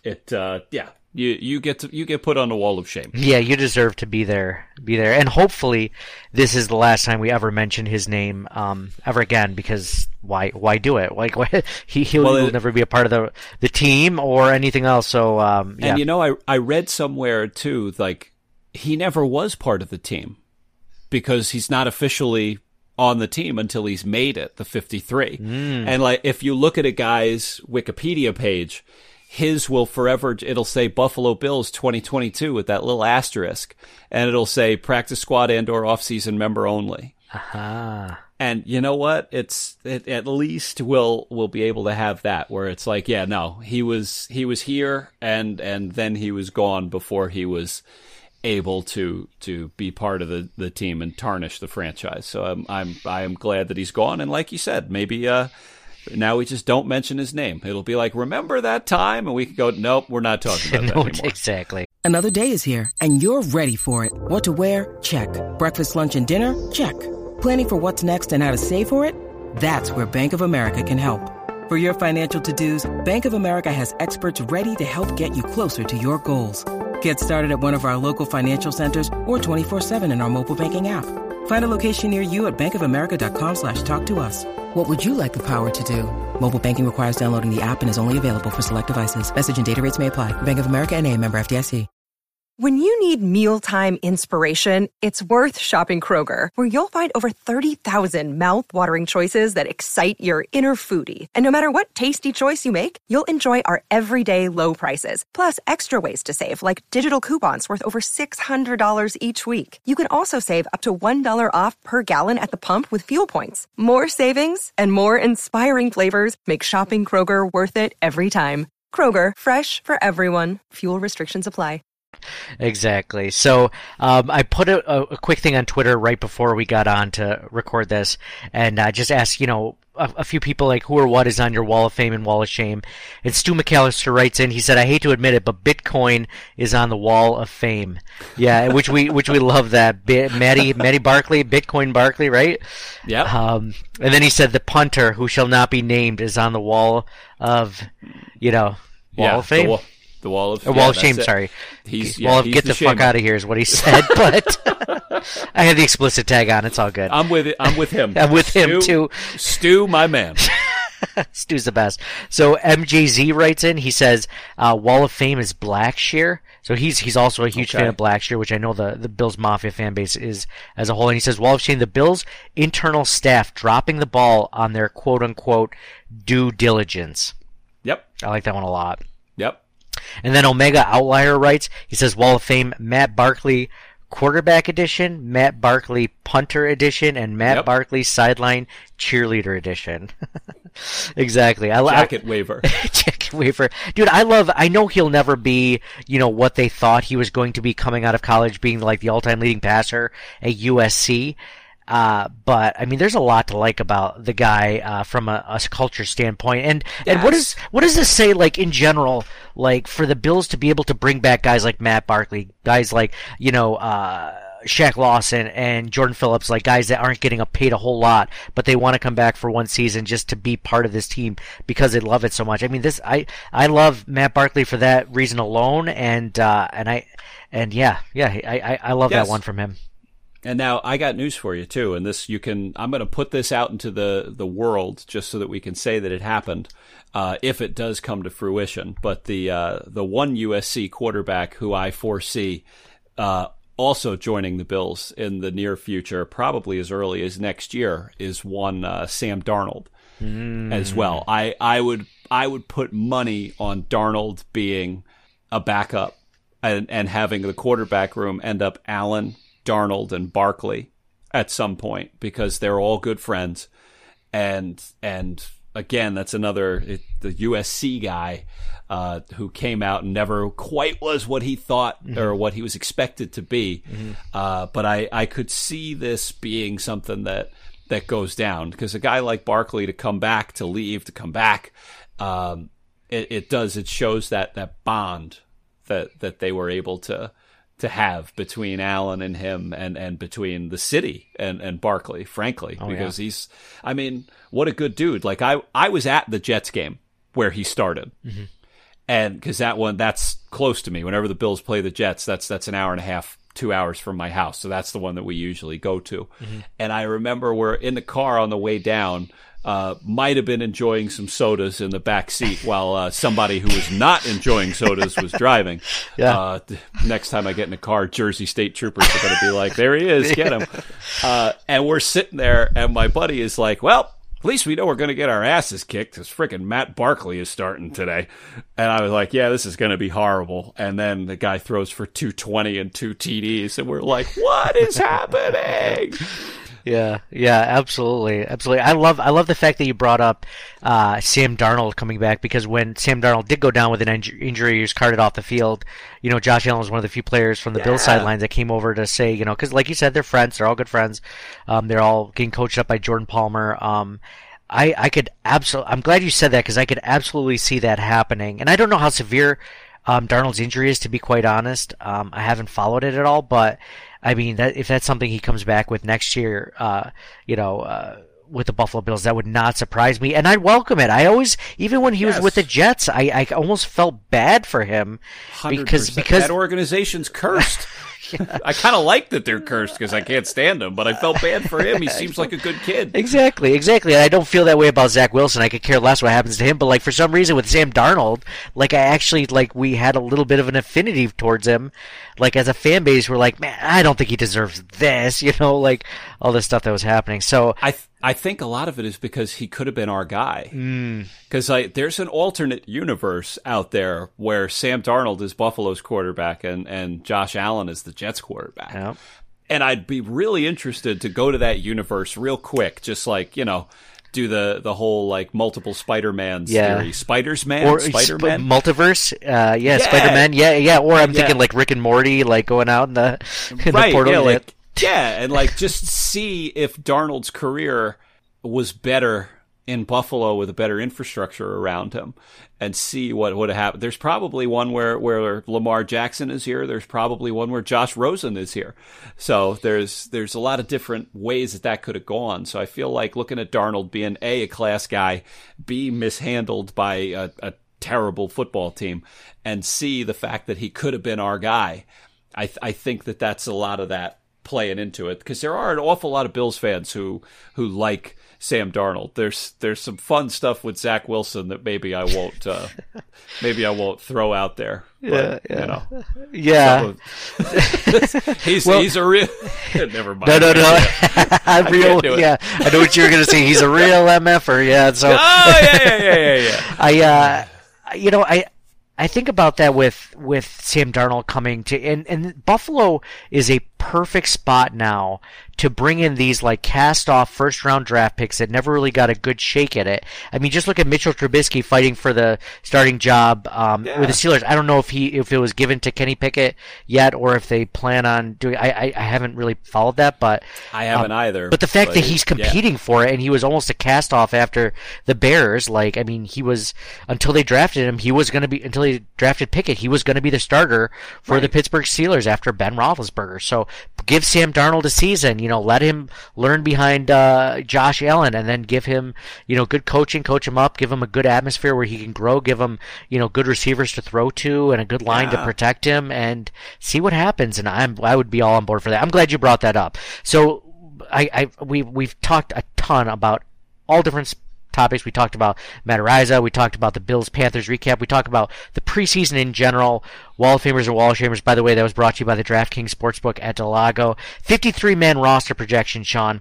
You get put on the Wall of Shame. Yeah, you deserve to be there, and hopefully this is the last time we ever mention his name ever again. Because why do it? Like he'll never be a part of the team or anything else. So yeah. And I read somewhere too, like he never was part of the team because he's not officially on the team until he's made it, the 53. And like if you look at a guy's Wikipedia page. His will forever, it'll say Buffalo Bills 2022 with that little asterisk, and it'll say practice squad and or off-season member only. Aha. And you know what? It at least we'll be able to have that where it's like, yeah, no, he was here and then he was gone before he was able to be part of the team and tarnish the franchise. So I am glad that he's gone, and like you said, maybe now we just don't mention his name. It'll be like, remember that time? And we can go, nope, we're not talking about that anymore. Exactly. Another day is here, and you're ready for it. What to wear? Check. Breakfast, lunch, and dinner? Check. Planning for what's next and how to save for it? That's where Bank of America can help. For your financial to-dos, Bank of America has experts ready to help get you closer to your goals. Get started at one of our local financial centers or 24/7 in our mobile banking app. Find a location near you at bankofamerica.com/talktous. What would you like the power to do? Mobile banking requires downloading the app and is only available for select devices. Message and data rates may apply. Bank of America N.A., member FDIC. When you need mealtime inspiration, it's worth shopping Kroger, where you'll find over 30,000 mouth-watering choices that excite your inner foodie. And no matter what tasty choice you make, you'll enjoy our everyday low prices, plus extra ways to save, like digital coupons worth over $600 each week. You can also save up to $1 off per gallon at the pump with fuel points. More savings and more inspiring flavors make shopping Kroger worth it every time. Kroger, fresh for everyone. Fuel restrictions apply. Exactly. So I put a quick thing on Twitter right before we got on to record this, and just asked, a few people like who or what is on your Wall of Fame and Wall of Shame. And Stu McAllister writes in, he said, I hate to admit it, but Bitcoin is on the Wall of Fame. Yeah, which we love that. Maddie Barkley, Bitcoin Barkley, right? Yeah. And then he said the punter who shall not be named is on the Wall of, Wall of Fame. The Wall of Shame, sorry. He's get the fuck out of here is what he said, but I had the explicit tag on. It's all good. I'm with him. I'm with him too. Stu, my man. Stu's the best. So MJZ writes in. He says Wall of Fame is Blackshear. So he's also a huge fan of Blackshear, which I know the Bills Mafia fan base is as a whole. And he says Wall of Shame, the Bills internal staff dropping the ball on their quote unquote due diligence. Yep. I like that one a lot. Yep. And then Omega Outlier writes, he says Wall of Fame, Matt Barkley Quarterback Edition, Matt Barkley Punter Edition, and Matt Barkley Sideline Cheerleader Edition. Exactly. Jacket waiver. Jacket waiver. Dude, I know he'll never be, what they thought he was going to be coming out of college, being like the all-time leading passer at USC. But I mean, there's a lot to like about the guy from a culture standpoint. And what does this say, like, in general, like, for the Bills to be able to bring back guys like Matt Barkley, guys like Shaq Lawson and Jordan Phillips, like guys that aren't getting paid a whole lot, but they want to come back for one season just to be part of this team because they love it so much. I mean, I love Matt Barkley for that reason alone, and I love that one from him. And now I got news for you too, and I'm going to put this out into the world just so that we can say that it happened, if it does come to fruition. But the one USC quarterback who I foresee also joining the Bills in the near future, probably as early as next year, is one Sam Darnold as well. I would put money on Darnold being a backup and having the quarterback room end up Allen, Darnold, and Barkley at some point, because they're all good friends. And again, that's the USC guy who came out and never quite was what he thought or what he was expected to be. But I could see this being something that goes down, because a guy like Barkley to come back, to leave, to come back, it shows that bond that they were able to have between Allen and him, and between the city and Barkley, frankly, because what a good dude. Like I was at the Jets game where he started, and because that's close to me. Whenever the Bills play the Jets, that's an hour and a half, 2 hours from my house. So that's the one that we usually go to. And I remember we're in the car on the way down, might have been enjoying some sodas in the back seat while somebody who was not enjoying sodas was driving. Next time I get in a car, Jersey State Troopers are going to be like, there he is, get him. And we're sitting there, and my buddy is like, well, at least we know we're going to get our asses kicked because frickin' Matt Barkley is starting today. And I was like, yeah, this is going to be horrible. And then the guy throws for 220 and 2 TDs, and we're like, what is happening? Yeah, absolutely. I love the fact that you brought up Sam Darnold coming back, because when Sam Darnold did go down with an injury, he was carted off the field. Josh Allen was one of the few players from the Bills sidelines that came over to say, because like you said, they're friends. They're all good friends. They're all getting coached up by Jordan Palmer. I'm glad you said that, because I could absolutely see that happening. And I don't know how severe Darnold's injury is, to be quite honest. I haven't followed it at all, but I mean, if that's something he comes back with next year, with the Buffalo Bills. That would not surprise me, and I'd welcome it. I always, even when he was with the Jets, I almost felt bad for him because that organization's cursed. I kind of like that they're cursed because I can't stand him, but I felt bad for him. He seems like a good kid. Exactly. And I don't feel that way about Zach Wilson. I could care less what happens to him, but like for some reason with Sam Darnold, like I actually we had a little bit of an affinity towards him. Like as a fan base, we're like, man, I don't think he deserves this, like all this stuff that was happening. So I think a lot of it is because he could have been our guy. Because there's an alternate universe out there where Sam Darnold is Buffalo's quarterback and Josh Allen is the Jets quarterback. Yeah. And I'd be really interested to go to that universe real quick, just do the whole multiple Spider-Mans theory. Spider-Man? Multiverse? Spider-Man. Yeah. Or I'm thinking Rick and Morty, going out in the portal. And just see if Darnold's career was better in Buffalo with a better infrastructure around him and see what would have happened. There's probably one where Lamar Jackson is here. There's probably one where Josh Rosen is here. So there's a lot of different ways that could have gone. So I feel like looking at Darnold being a class guy, B, mishandled by a terrible football team, and C, the fact that he could have been our guy. I think that's a lot of that playing into it, because there are an awful lot of Bills fans who like Sam Darnold. There's some fun stuff with Zach Wilson that maybe I won't throw out there. He's a real. Never mind. No. I'm real. Yeah, I know what you were gonna say. He's a real MFer. Yeah. So. Yeah. I think about that with Sam Darnold coming to, and Buffalo is a perfect spot now to bring in these cast off first round draft picks that never really got a good shake at it. I mean, just look at Mitchell Trubisky fighting for the starting job with the Steelers. I don't know if it was given to Kenny Pickett yet, or if they plan on doing. I haven't really followed that, but I haven't either. But the fact that he's competing for it, and he was almost a cast off after the Bears. He was, until they drafted him, until they drafted Pickett, he was going to be the starter for the Pittsburgh Steelers after Ben Roethlisberger. So give Sam Darnold a season, let him learn behind Josh Allen, and then give him, good coaching, coach him up, give him a good atmosphere where he can grow, give him, good receivers to throw to and a good line to protect him, and see what happens. And I would be all on board for that. I'm glad you brought that up. So we've talked a ton about all different topics. We talked about Matt Araiza. We talked about the Bills-Panthers recap. We talked about the preseason in general. Wall of Famers and Wall of Shamers, by the way, that was brought to you by the DraftKings Sportsbook at Del Lago. 53-man roster projection, Sean.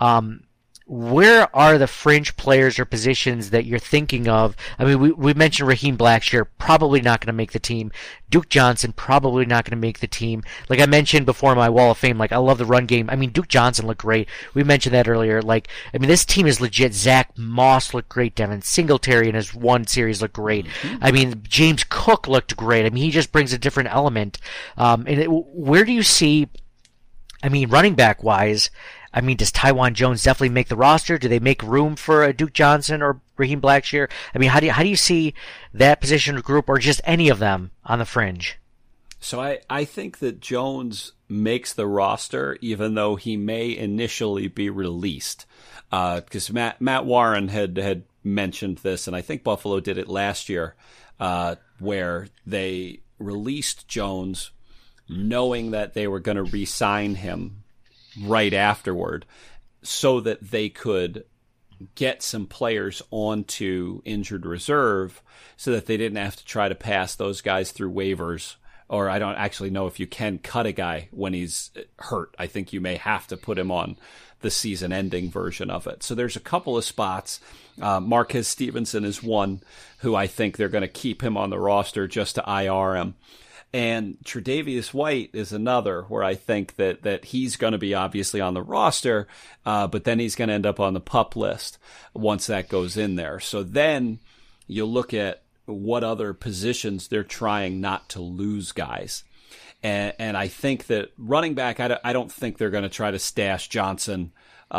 Where are the fringe players or positions that you're thinking of? I mean, we mentioned Raheem Blackshear, probably not going to make the team. Duke Johnson, probably not going to make the team. Like I mentioned before in my Wall of Fame, I love the run game. I mean, Duke Johnson looked great. We mentioned that earlier. This team is legit. Zach Moss looked great. Devin Singletary in his one series looked great. Mm-hmm. I mean, James Cook looked great. I mean, he just brings a different element. Where do you see, running back wise, does Tywan Jones definitely make the roster? Do they make room for Duke Johnson or Raheem Blackshear? How do you see that position group, or just any of them on the fringe? So I think that Jones makes the roster, even though he may initially be released. Because Matt Warren had mentioned this, and I think Buffalo did it last year, where they released Jones knowing that they were going to re-sign him right afterward, so that they could get some players onto injured reserve, so that they didn't have to try to pass those guys through waivers. Or I don't actually know if you can cut a guy when he's hurt. I think you may have to put him on the season-ending version of it. So there's a couple of spots. Marquez Stevenson is one who I think they're going to keep him on the roster just to IR him. And Tre'Davious White is another where I think that he's going to be obviously on the roster, but then he's going to end up on the PUP list once that goes in there. So then you look at what other positions they're trying not to lose guys. And I think that running back, I don't think they're going to try to stash Johnson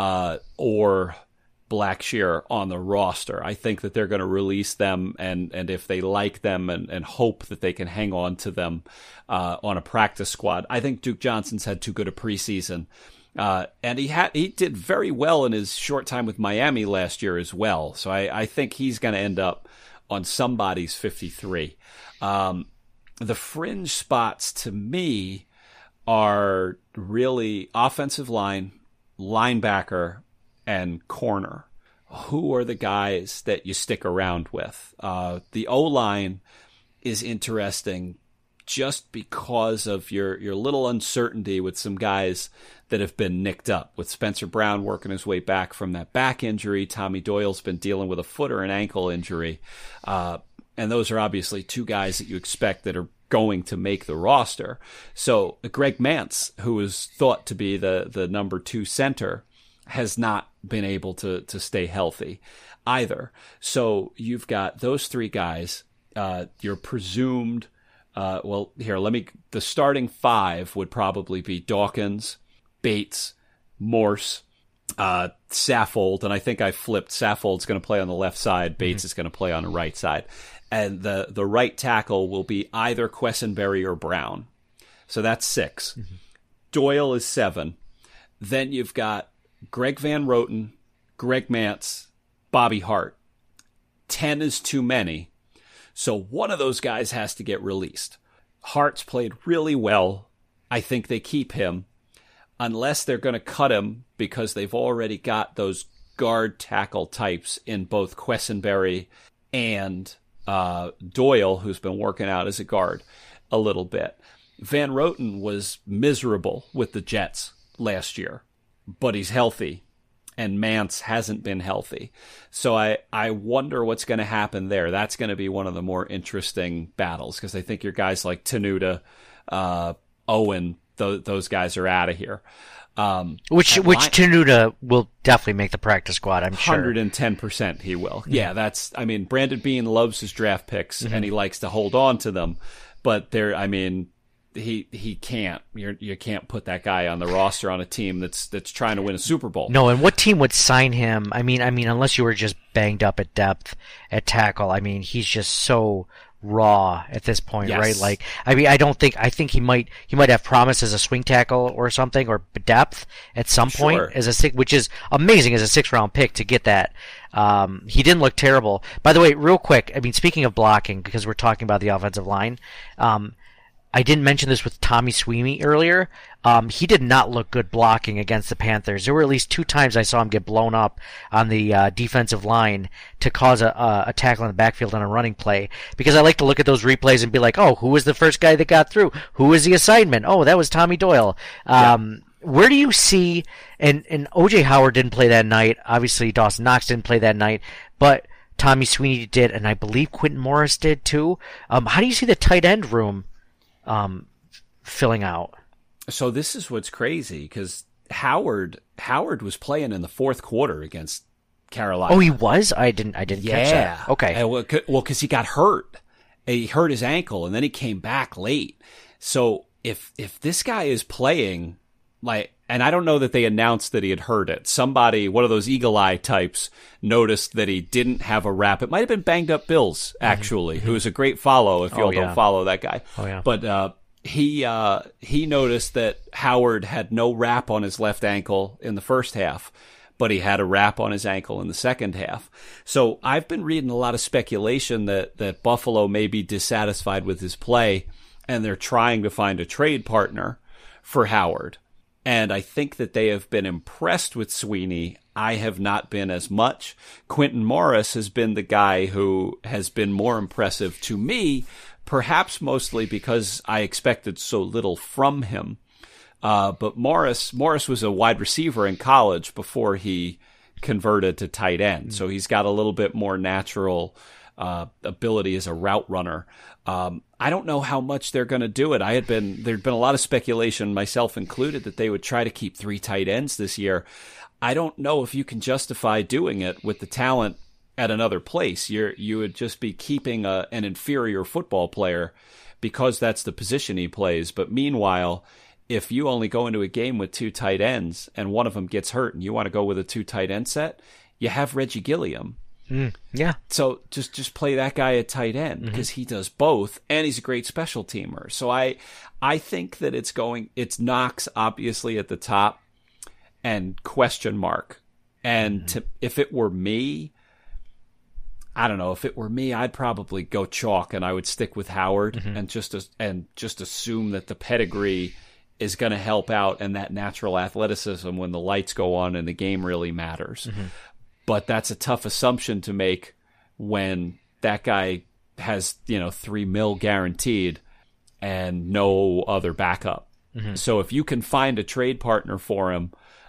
or Blackshear on the roster. I think that they're going to release them, and if they like them and hope that they can hang on to them on a practice squad. I think Duke Johnson's had too good a preseason And he did very well in his short time with Miami last year as well. So I think he's going to end up on somebody's 53. The fringe spots to me are really offensive line, linebacker, and corner. Who are the guys that you stick around with? The O-line is interesting just because of your little uncertainty with some guys that have been nicked up, with Spencer Brown working his way back from that back injury. Tommy Doyle's been dealing with a foot or an ankle injury. And those are obviously two guys that you expect that are going to make the roster. So Greg Mance, who is thought to be the number 2 center, has not been able to stay healthy either. So you've got those 3 guys. You're presumed, the starting 5 would probably be Dawkins, Bates, Morse, Saffold, and I think I flipped. Saffold's going to play on the left side. Bates is going to play on the right side. And the right tackle will be either Quessenberry or Brown. So that's 6. Doyle is 7. Then you've got Greg Van Roten, Greg Mance, Bobby Hart. 10 is too many. So one of those guys has to get released. Hart's played really well. I think they keep him. Unless they're going to cut him because they've already got those guard tackle types in both Quessenberry and Doyle, who's been working out as a guard a little bit. Van Roten was miserable with the Jets last year, but he's healthy, and Mance hasn't been healthy. So I wonder what's going to happen there. That's going to be one of the more interesting battles, because I think your guys like Tenuta, Owen, those guys are out of here. Which Tenuta will definitely make the practice squad, I'm sure. 110% he will. Yeah, Brandon Beane loves his draft picks, and he likes to hold on to them. But he can't. You can't put that guy on the roster on a team that's trying to win a Super Bowl. No, and what team would sign him? I mean, unless you were just banged up at depth at tackle. I mean, he's just so raw at this point, yes. Right? Like, I think he might have promise as a swing tackle or something, or depth at some point as a which is amazing as a 6th-round pick to get that. He didn't look terrible. By the way, real quick, speaking of blocking, because we're talking about the offensive line, I didn't mention this with Tommy Sweeney earlier. He did not look good blocking against the Panthers. There were at least 2 times I saw him get blown up on the defensive line to cause a tackle in the backfield on a running play. Because I like to look at those replays and be like, oh, who was the first guy that got through? Who was the assignment? Oh, that was Tommy Doyle. Where do you see, and O.J. Howard didn't play that night. Obviously, Dawson Knox didn't play that night. But Tommy Sweeney did, and I believe Quentin Morris did too. How do you see the tight end room filling out? So this is what's crazy, because Howard was playing in the 4th quarter against Carolina. Oh, he was? I didn't catch that. Okay. Well, because he got hurt. He hurt his ankle, and then he came back late. So if this guy is playing, and I don't know that they announced that he had hurt it. Somebody, one of those eagle eye types, noticed that he didn't have a wrap. It might have been Banged Up Bills, actually, who is a great follow if y'all don't follow that guy. Oh, yeah. But he noticed that Howard had no wrap on his left ankle in the first half, but he had a wrap on his ankle in the second half. So I've been reading a lot of speculation that Buffalo may be dissatisfied with his play, and they're trying to find a trade partner for Howard. And I think that they have been impressed with Sweeney. I have not been as much. Quentin Morris has been the guy who has been more impressive to me, perhaps mostly because I expected so little from him. But Morris was a wide receiver in college before he converted to tight end. So he's got a little bit more natural ability as a route runner. I don't know how much they're going to do it. There'd been a lot of speculation, myself included, that they would try to keep 3 tight ends this year. I don't know if you can justify doing it with the talent at another place. You would just be keeping an inferior football player because that's the position he plays. But meanwhile, if you only go into a game with 2 tight ends and one of them gets hurt and you want to go with a 2 tight end set, you have Reggie Gilliam. Yeah. So just play that guy at tight end, because he does both, and he's a great special teamer. So I think that it's Knox obviously at the top. and question mark. And if it were me, I don't know. If it were me, I'd probably go chalk, and I would stick with Howard and just assume that the pedigree is going to help out and that natural athleticism when the lights go on and the game really matters. But that's a tough assumption to make when that guy has, $3 million guaranteed and no other backup. So if you can find a trade partner for him,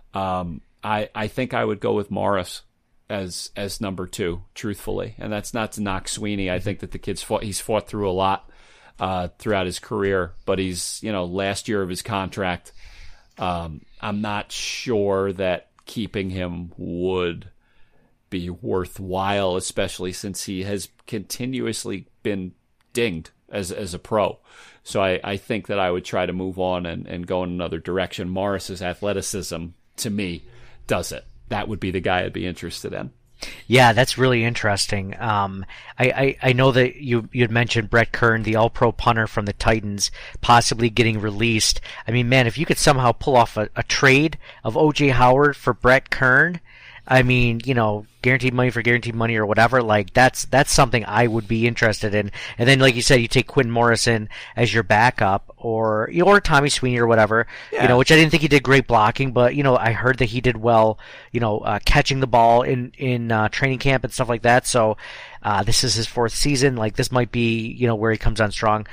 I think I would go with Morris as number 2, truthfully. And that's not to knock Sweeney. I think that the kid's he's fought through a lot throughout his career, but he's, last year of his contract. I'm not sure that keeping him would be worthwhile, especially since he has continuously been dinged as a pro. So I think that I would try to move on and go in another direction. Morris's athleticism, to me, does it. That would be the guy I'd be interested in. Yeah, that's really interesting. I know that you'd mentioned Brett Kern, the All-Pro punter from the Titans, possibly getting released. I mean, man, if you could somehow pull off a trade of O.J. Howard for Brett Kern, I mean, guaranteed money for guaranteed money or whatever, like that's something I would be interested in. And then, like you said, you take Quinn Morrison as your backup, or Tommy Sweeney or whatever, which I didn't think he did great blocking, but I heard that he did well, catching the ball in training camp and stuff like that. So this is his 4th season. Like, this might be where he comes on strong.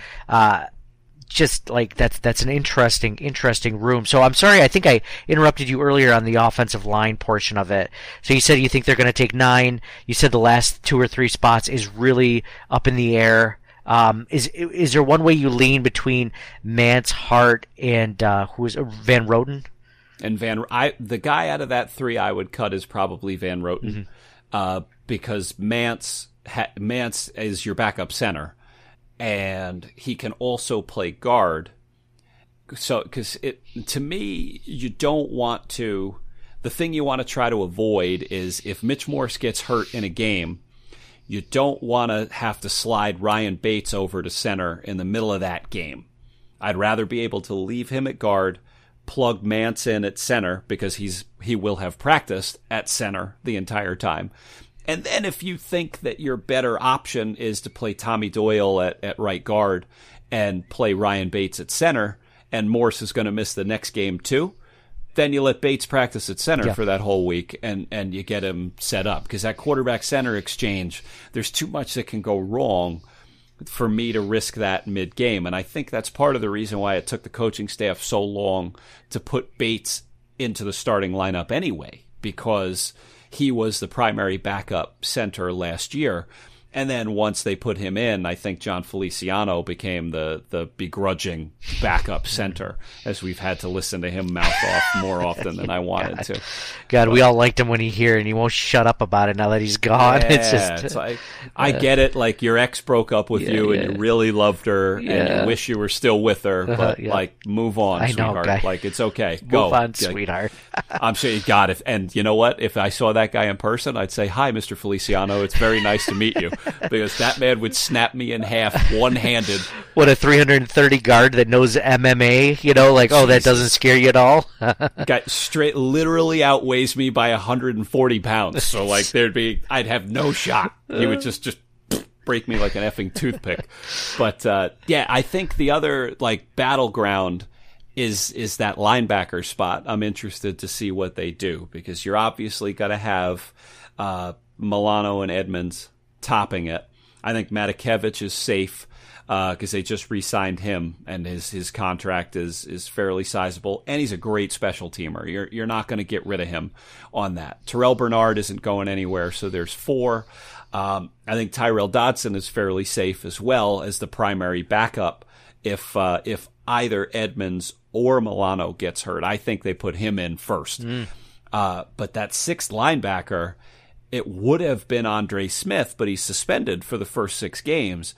Just like that's an interesting room. So I'm sorry, I think I interrupted you earlier on the offensive line portion of it. So you said you think they're going to take 9. You said the last 2 or 3 spots is really up in the air. Is there one way you lean between Mance, Hart, and who is Van Roten? And the guy out of that 3 I would cut is probably Van Roten, because Mance is your backup center. And he can also play guard. So, because to me, you don't want to. The thing you want to try to avoid is if Mitch Morse gets hurt in a game, you don't want to have to slide Ryan Bates over to center in the middle of that game. I'd rather be able to leave him at guard, plug Mance in at center because he will have practiced at center the entire time. And then if you think that your better option is to play Tommy Doyle at right guard and play Ryan Bates at center, and Morse is going to miss the next game too, then you let Bates practice at center for that whole week and you get him set up. Because that quarterback center exchange, there's too much that can go wrong for me to risk that mid-game. And I think that's part of the reason why it took the coaching staff so long to put Bates into the starting lineup anyway, because he was the primary backup center last year. And then once they put him in, I think John Feliciano became the begrudging backup center, as we've had to listen to him mouth off more often than I wanted to. God, we all liked him when he's here, and he won't shut up about it now that he's gone. Yeah, it's like, I get it. Like, your ex broke up with you, and you really loved her, and you wish you were still with her, but like, move on, sweetheart. Guy. Like, it's okay. Go. Move on, sweetheart. I'm sure you got it. And you know what? If I saw that guy in person, I'd say, "Hi, Mr. Feliciano. It's very nice to meet you." Because that man would snap me in half one-handed. What, a 330 guard that knows MMA? Jesus. That doesn't scare you at all? Guy literally outweighs me by 140 pounds. So, like, I'd have no shot. He would just break me like an effing toothpick. But, I think the other, battleground is that linebacker spot. I'm interested to see what they do, because you're obviously going to have Milano and Edmonds topping it. I think Matakevich is safe because they just re-signed him, and his contract is fairly sizable, and he's a great special teamer. You're not going to get rid of him on that. Terrell Bernard isn't going anywhere, so there's 4. I think Tyrell Dodson is fairly safe as well as the primary backup if either Edmonds or Milano gets hurt. I think they put him in first. But that 6th linebacker, it would have been Andre Smith, but he's suspended for the first 6 games.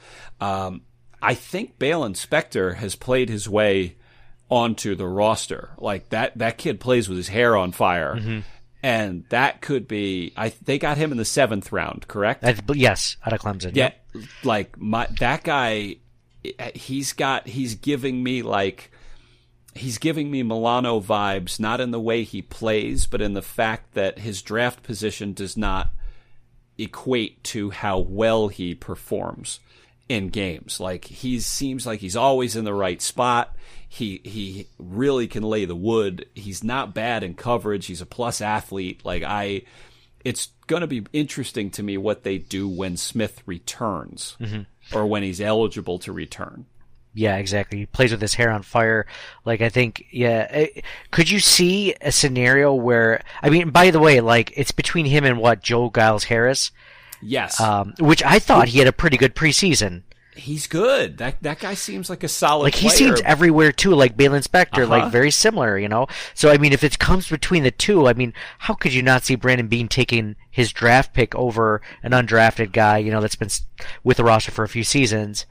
I think Balen Spector has played his way onto the roster. Like, that kid plays with his hair on fire. And that could be, they got him in the 7th round, correct? Yes, out of Clemson. Yeah, that guy, he's giving me he's giving me Milano vibes, not in the way he plays, but in the fact that his draft position does not equate to how well he performs in games. Like, he seems like he's always in the right spot. He really can lay the wood. He's not bad in coverage. He's a plus athlete. It's going to be interesting to me what they do when Smith returns or when he's eligible to return. Yeah, exactly. He plays with his hair on fire. Like, I think, could you see a scenario where, I mean, by the way, like, it's between him and Joe Giles-Harris? Yes. Which I thought he had a pretty good preseason. He's good. That guy seems like a solid player. He seems everywhere too, like Balin Spector, like very similar, you know? So, I mean, if it comes between the two, I mean, how could you not see Brandon Beane taking his draft pick over an undrafted guy, you know, that's been with the roster for a few seasons?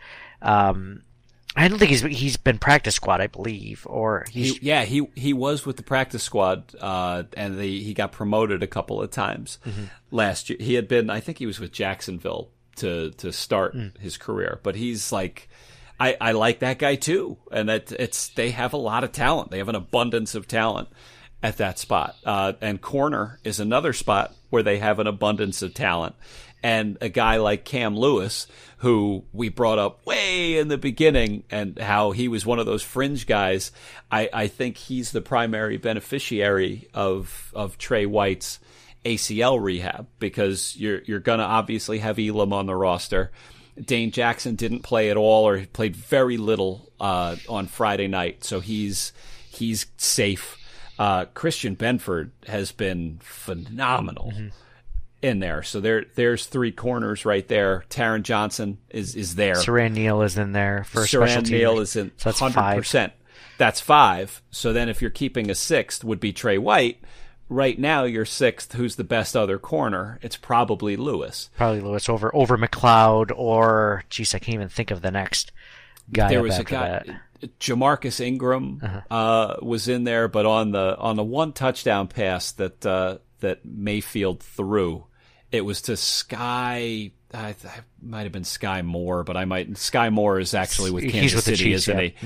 I don't think he's been practice squad, I believe, or he was with the practice squad, and he got promoted a couple of times last year. He had been, I think he was with Jacksonville to start his career, but he's like, I like that guy too, and they have a lot of talent. They have an abundance of talent at that spot, and corner is another spot where they have an abundance of talent. And a guy like Cam Lewis, who we brought up way in the beginning, and how he was one of those fringe guys, I think he's the primary beneficiary of Trey White's ACL rehab, because you're going to obviously have Elam on the roster. Dane Jackson didn't play at all, or he played very little on Friday night, so he's safe. Christian Benford has been phenomenal in there. So there's three corners right there. Taron Johnson is there. Saran Neal is in there for special teams. Saran Neal is in, so that's 100%. 5. That's 5. So then if you're keeping a 6th, would be Trey White. Right now, your 6th, who's the best other corner? It's probably Lewis. Probably Lewis over McLeod, or, geez, I can't even think of the next guy. There was a guy, Jamarcus Ingram was in there, but on the one touchdown pass that Mayfield threw, it was to Sky. I might have been Sky Moore, but Sky Moore is actually with Kansas City, Chiefs, isn't he?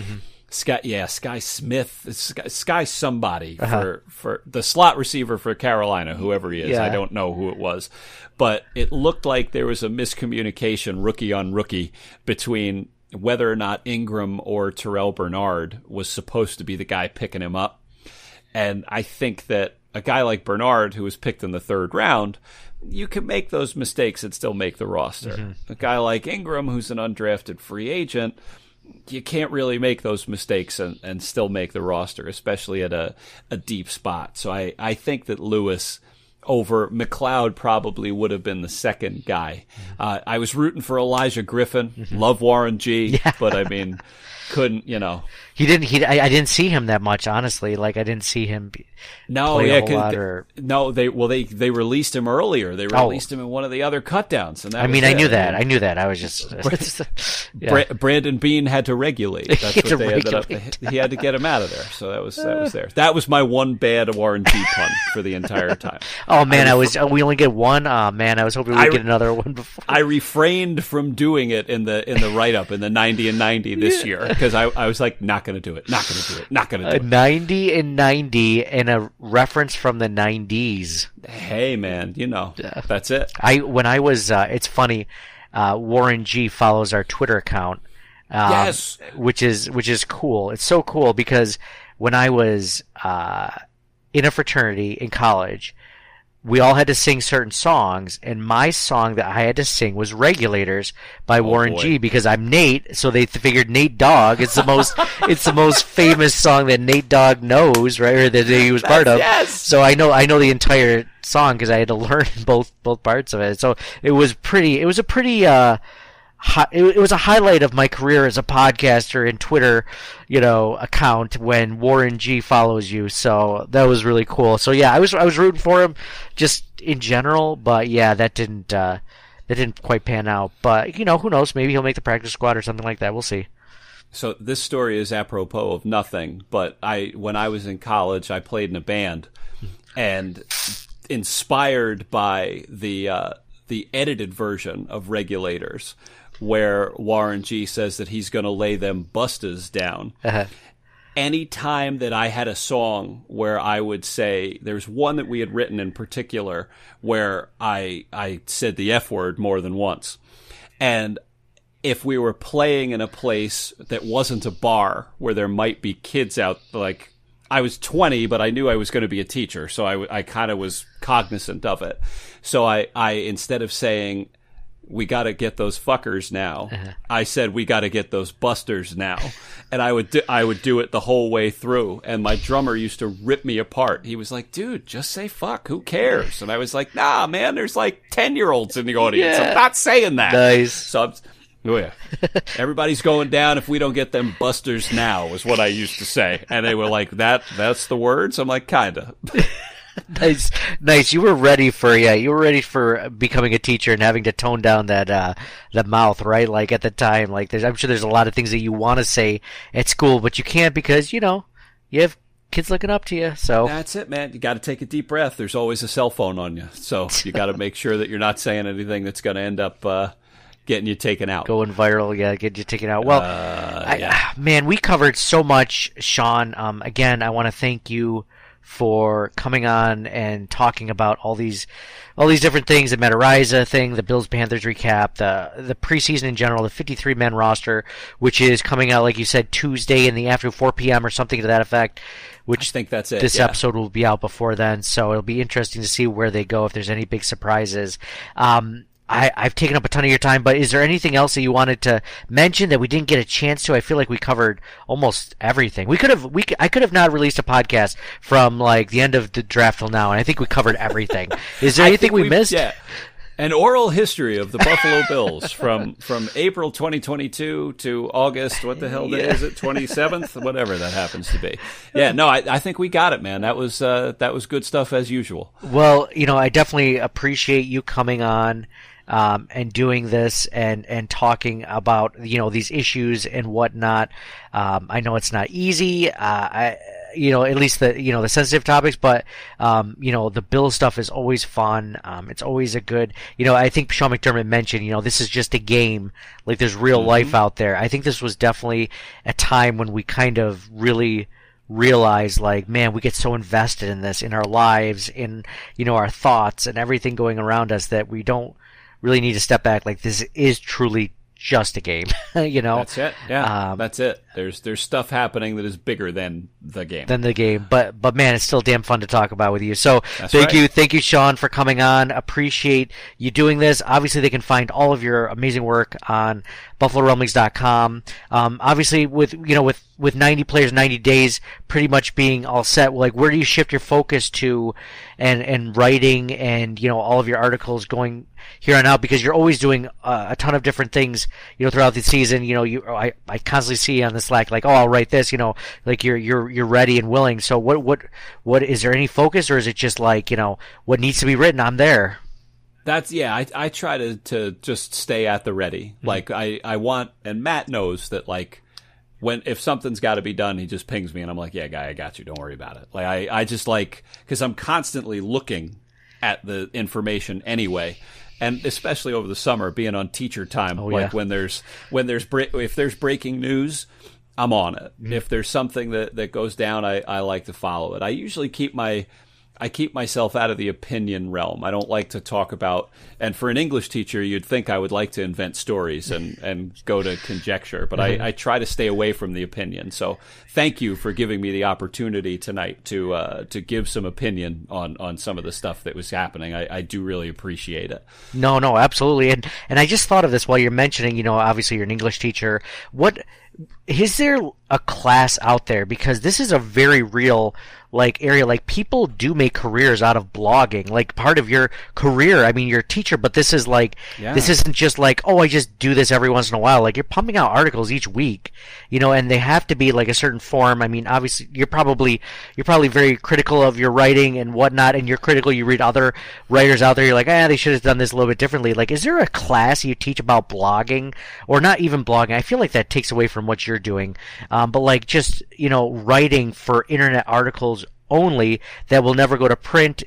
Sky Smith, Sky somebody for the slot receiver for Carolina, whoever he is. Yeah. I don't know who it was, but it looked like there was a miscommunication, rookie on rookie, between whether or not Ingram or Terrell Bernard was supposed to be the guy picking him up. And I think that a guy like Bernard, who was picked in the 3rd round, you can make those mistakes and still make the roster. A guy like Ingram, who's an undrafted free agent, you can't really make those mistakes and still make the roster, especially at a deep spot. So I think that Lewis over McLeod probably would have been the 2nd guy. I was rooting for Elijah Griffin. Love Warren G, but I mean, couldn't, you know. I didn't see him that much, honestly. Like, I didn't see him play a whole lot. They released him earlier. They released him in one of the other cutdowns. And I knew that. I was just... Brandon Beane had to regulate. That's what they ended up... He had to get him out of there. So that was there. That was my one bad Warren G pun for the entire time. Oh, man, we only get one? Oh, man, I was hoping we'd get another one before. I refrained from doing it in the write-up in the 90 and 90 this year, because I was like, not going to do it. 90 and 90 and a reference from the 90s. Hey, man, you know, that's it. It's funny, Warren G follows our Twitter account. Yes. Which is cool. It's so cool because when I was in a fraternity in college, we all had to sing certain songs, and my song that I had to sing was "Regulators" by Warren G, because I'm Nate, so they figured Nate Dogg. It's the most famous song that Nate Dogg knows, right, or that he was part of. Yes. So I know the entire song because I had to learn both parts of it. So it was a pretty it was a highlight of my career as a podcaster and Twitter, account when Warren G follows you. So that was really cool. So yeah, I was rooting for him just in general, but yeah, that didn't quite pan out. But who knows? Maybe he'll make the practice squad or something like that. We'll see. So this story is apropos of nothing, but when I was in college, I played in a band, and inspired by the edited version of Regulators, where Warren G says that he's going to lay them bustas down. any time that I had a song where I would say, there's one that we had written in particular where I said the F word more than once. And if we were playing in a place that wasn't a bar where there might be kids out, like I was 20, but I knew I was going to be a teacher. So I kind of was cognizant of it. So I instead of saying, we got to get those fuckers now, I said, we got to get those busters now. And I would do it the whole way through. And my drummer used to rip me apart. He was like, dude, just say fuck. Who cares? And I was like, nah, man, there's like 10-year-olds in the audience. I'm not saying that. Nice. So everybody's going down if we don't get them busters now, is what I used to say. And they were like, that's the words? I'm like, kinda. Nice. You were ready for becoming a teacher and having to tone down that the mouth, right? Like at the time, like I'm sure there's a lot of things that you want to say at school, but you can't because you have kids looking up to you. So that's it, man. You got to take a deep breath. There's always a cell phone on you, so you got to make sure that you're not saying anything that's going to end up getting you taken out, going viral. Yeah, get you taken out. Well, man, we covered so much, Sean. Again, I want to thank you for coming on and talking about all these different things, the Matariza thing, the Bills-Panthers recap, the preseason in general, the 53-man roster, which is coming out, like you said, Tuesday in the afternoon, 4 p.m. or something to that effect, which I think that's it. This episode will be out before then, so it'll be interesting to see where they go, if there's any big surprises. I've taken up a ton of your time, but is there anything else that you wanted to mention that we didn't get a chance to? I feel like we covered almost everything. I could have not released a podcast from like the end of the draft till now, and I think we covered everything. Is there anything we missed? Yeah. An oral history of the Buffalo Bills from April 2022 to August, what the hell day is it? 27th? Whatever that happens to be. Yeah, no, I think we got it, man. That was good stuff as usual. Well, I definitely appreciate you coming on and doing this and talking about, these issues and whatnot. I know it's not easy. At least the sensitive topics, but, the Bill stuff is always fun. It's always a good, I think Sean McDermott mentioned, this is just a game. Like there's real life out there. I think this was definitely a time when we kind of really realize, like, man, we get so invested in this, in our lives, in, our thoughts and everything going around us that we don't really need to step back. Like this is truly just a game, That's it. Yeah, that's it. There's stuff happening that is bigger than the game. But man, it's still damn fun to talk about with you. So thank you, Sean, for coming on. Appreciate you doing this. Obviously, they can find all of your amazing work on BuffaloRumblings.com. Obviously, with 90 players, 90 days, pretty much being all set. Like, where do you shift your focus to, and writing, and all of your articles going here on out? Because you're always doing a ton of different things, throughout the season. I constantly see on the Slack, like, oh, I'll write this. Like you're ready and willing. So what is there any focus, or is it just like what needs to be written? I'm there. That's I try to just stay at the ready. Mm-hmm. Like I want, and Matt knows that, like, if something's got to be done, he just pings me and I'm like, yeah, guy, I got you. Don't worry about it. Like I just, like, because I'm constantly looking at the information anyway. And especially over the summer, being on teacher time, when there's if there's breaking news, I'm on it. Mm-hmm. If there's something that goes down, I like to follow it. I usually keep myself out of the opinion realm. I don't like to talk about, and for an English teacher, you'd think I would like to invent stories and go to conjecture, but I try to stay away from the opinion. So thank you for giving me the opportunity tonight to give some opinion on some of the stuff that was happening. I do really appreciate it. No, absolutely. And I just thought of this while you're mentioning, obviously you're an English teacher. What is there a class out there? Because this is a very real area. Like, people do make careers out of blogging. Like, part of your career, I mean, you're a teacher, but this is this isn't just like, oh, I just do this every once in a while. Like, you're pumping out articles each week, and they have to be like a certain form. I mean, obviously you're probably very critical of your writing and whatnot, and you're critical. You read other writers out there, you're like, they should have done this a little bit differently. Like, is there a class you teach about blogging, or not even blogging? I feel like that takes away from what you're doing. But like, just, writing for internet articles only that will never go to print,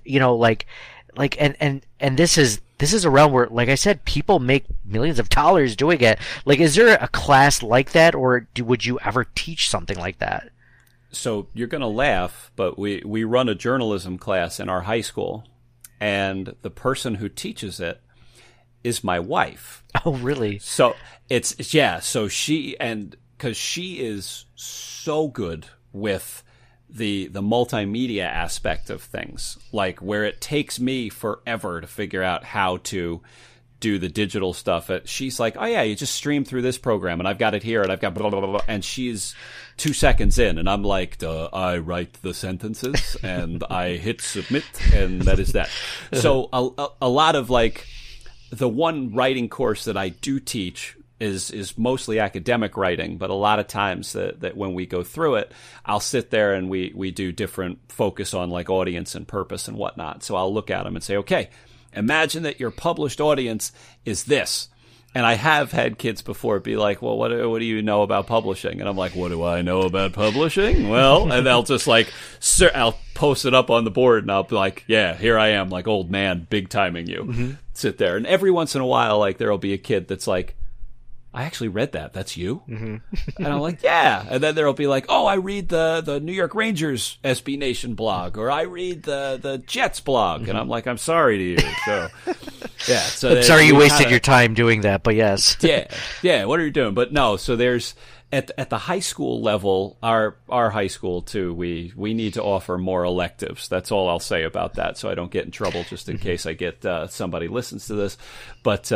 and this is a realm where, like I said, people make millions of dollars doing it. Like, is there a class like that, or would you ever teach something like that? so you're going to laugh, but we run a journalism class in our high school, and the person who teaches it is my wife. Oh, really? So so because she is so good with the multimedia aspect of things, like where it takes me forever to figure out how to do the digital stuff. She's like, oh yeah, you just stream through this program and I've got it here and I've got blah, blah, blah, blah. And she's 2 seconds in and I'm like, I write the sentences and I hit submit and that is that. So a lot of like the one writing course that I do teach is mostly academic writing, but a lot of times that when we go through it, I'll sit there and we do different focus on like audience and purpose and whatnot. So I'll look at them and say, okay, imagine that your published audience is this. And I have had kids before be like, well, what do you know about publishing? And I'm like, what do I know about publishing? Well, and they'll just like, I'll post it up on the board and I'll be like, yeah, here I am, like old man, big timing you. Mm-hmm. Sit there. And every once in a while, like there'll be a kid that's like, I actually read that. That's you? Mm-hmm. And I'm like, yeah. And then there'll be like, oh, I read the New York Rangers SB Nation blog, or I read the Jets blog. Mm-hmm. And I'm like, I'm sorry to you. So, yeah. So I'm sorry you wasted your time doing that, but yes. Yeah. What are you doing? But no, so there's, at the high school level, our high school too, we need to offer more electives. That's all I'll say about that, so I don't get in trouble just in case I get somebody listens to this. But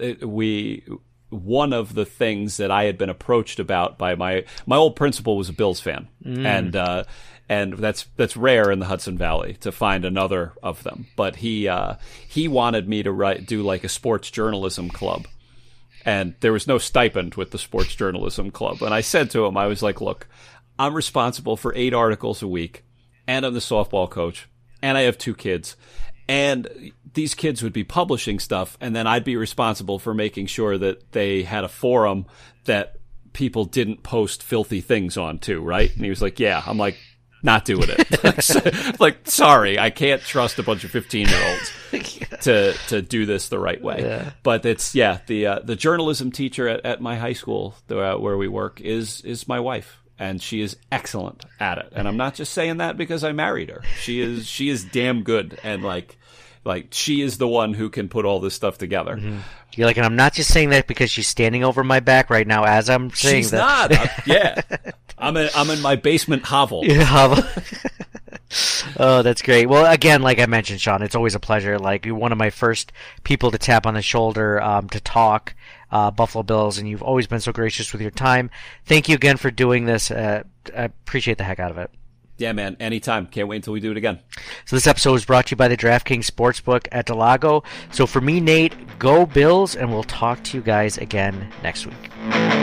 one of the things that I had been approached about by my old principal was a Bills fan, and that's rare in the Hudson Valley to find another of them. But he wanted me to do like a sports journalism club, and there was no stipend with the sports journalism club. And I said to him, I was like, look, I'm responsible for 8 articles a week, and I'm the softball coach, and I have 2 kids. And these kids would be publishing stuff, and then I'd be responsible for making sure that they had a forum that people didn't post filthy things on too, right? And he was like, yeah. I'm like, not doing it. Like, sorry, I can't trust a bunch of 15-year-olds to do this the right way. Yeah. But it's, the journalism teacher at my high school where we work is my wife. And she is excellent at it. And I'm not just saying that because I married her. She is damn good. And like she is the one who can put all this stuff together. Mm-hmm. You're like, and I'm not just saying that because she's standing over my back right now as I'm saying she's that. She's not. I'm in my basement hovel. Yeah, hovel. Oh, that's great. Well, again, like I mentioned, Sean, it's always a pleasure. Like, you're one of my first people to tap on the shoulder to talk Buffalo Bills, and you've always been so gracious with your time. Thank you again for doing this. I appreciate the heck out of it. Yeah, man. Anytime. Can't wait until we do it again. So this episode was brought to you by the DraftKings Sportsbook at Del Lago. So for me, Nate, go Bills, and we'll talk to you guys again next week.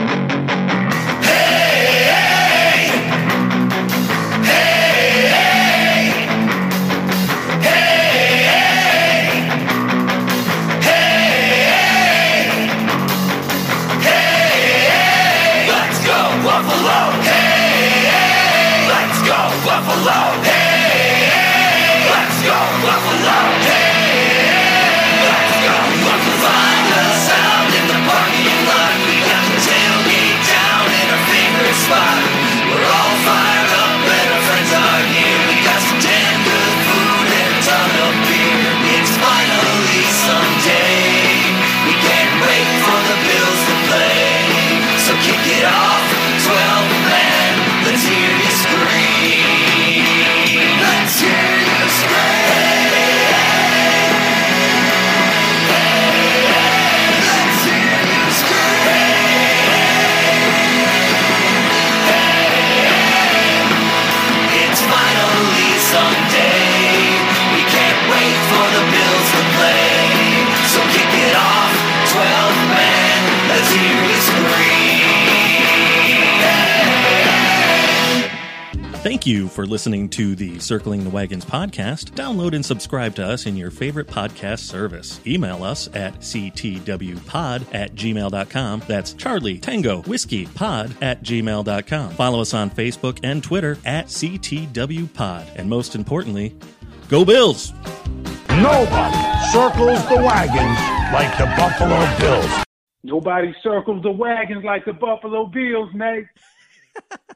Buffalo, hey, let's go Buffalo, hey, let's go Buffalo. Find us out in the parking lot. We got the tailgate down in our favorite spot. We're all fired up and our friends are here. We got some damn good food and a ton of beer. It's finally Sunday. We can't wait for the Bills to play. So kick it off, 12 men. Let's hear you scream. Let's hear you scream. Let's hear you scream. It's finally Sunday. We can't wait for the Bills to play. So kick it off, 12 men. Let's hear you scream. Thank you for listening to the Circling the Wagons podcast. Download and subscribe to us in your favorite podcast service. Email us at ctwpod@gmail.com. That's Charlie Tango Whiskey Pod @gmail.com. Follow us on Facebook and Twitter at CTWPod. And most importantly, go Bills! Nobody circles the wagons like the Buffalo Bills. Nobody circles the wagons like the Buffalo Bills, Nate.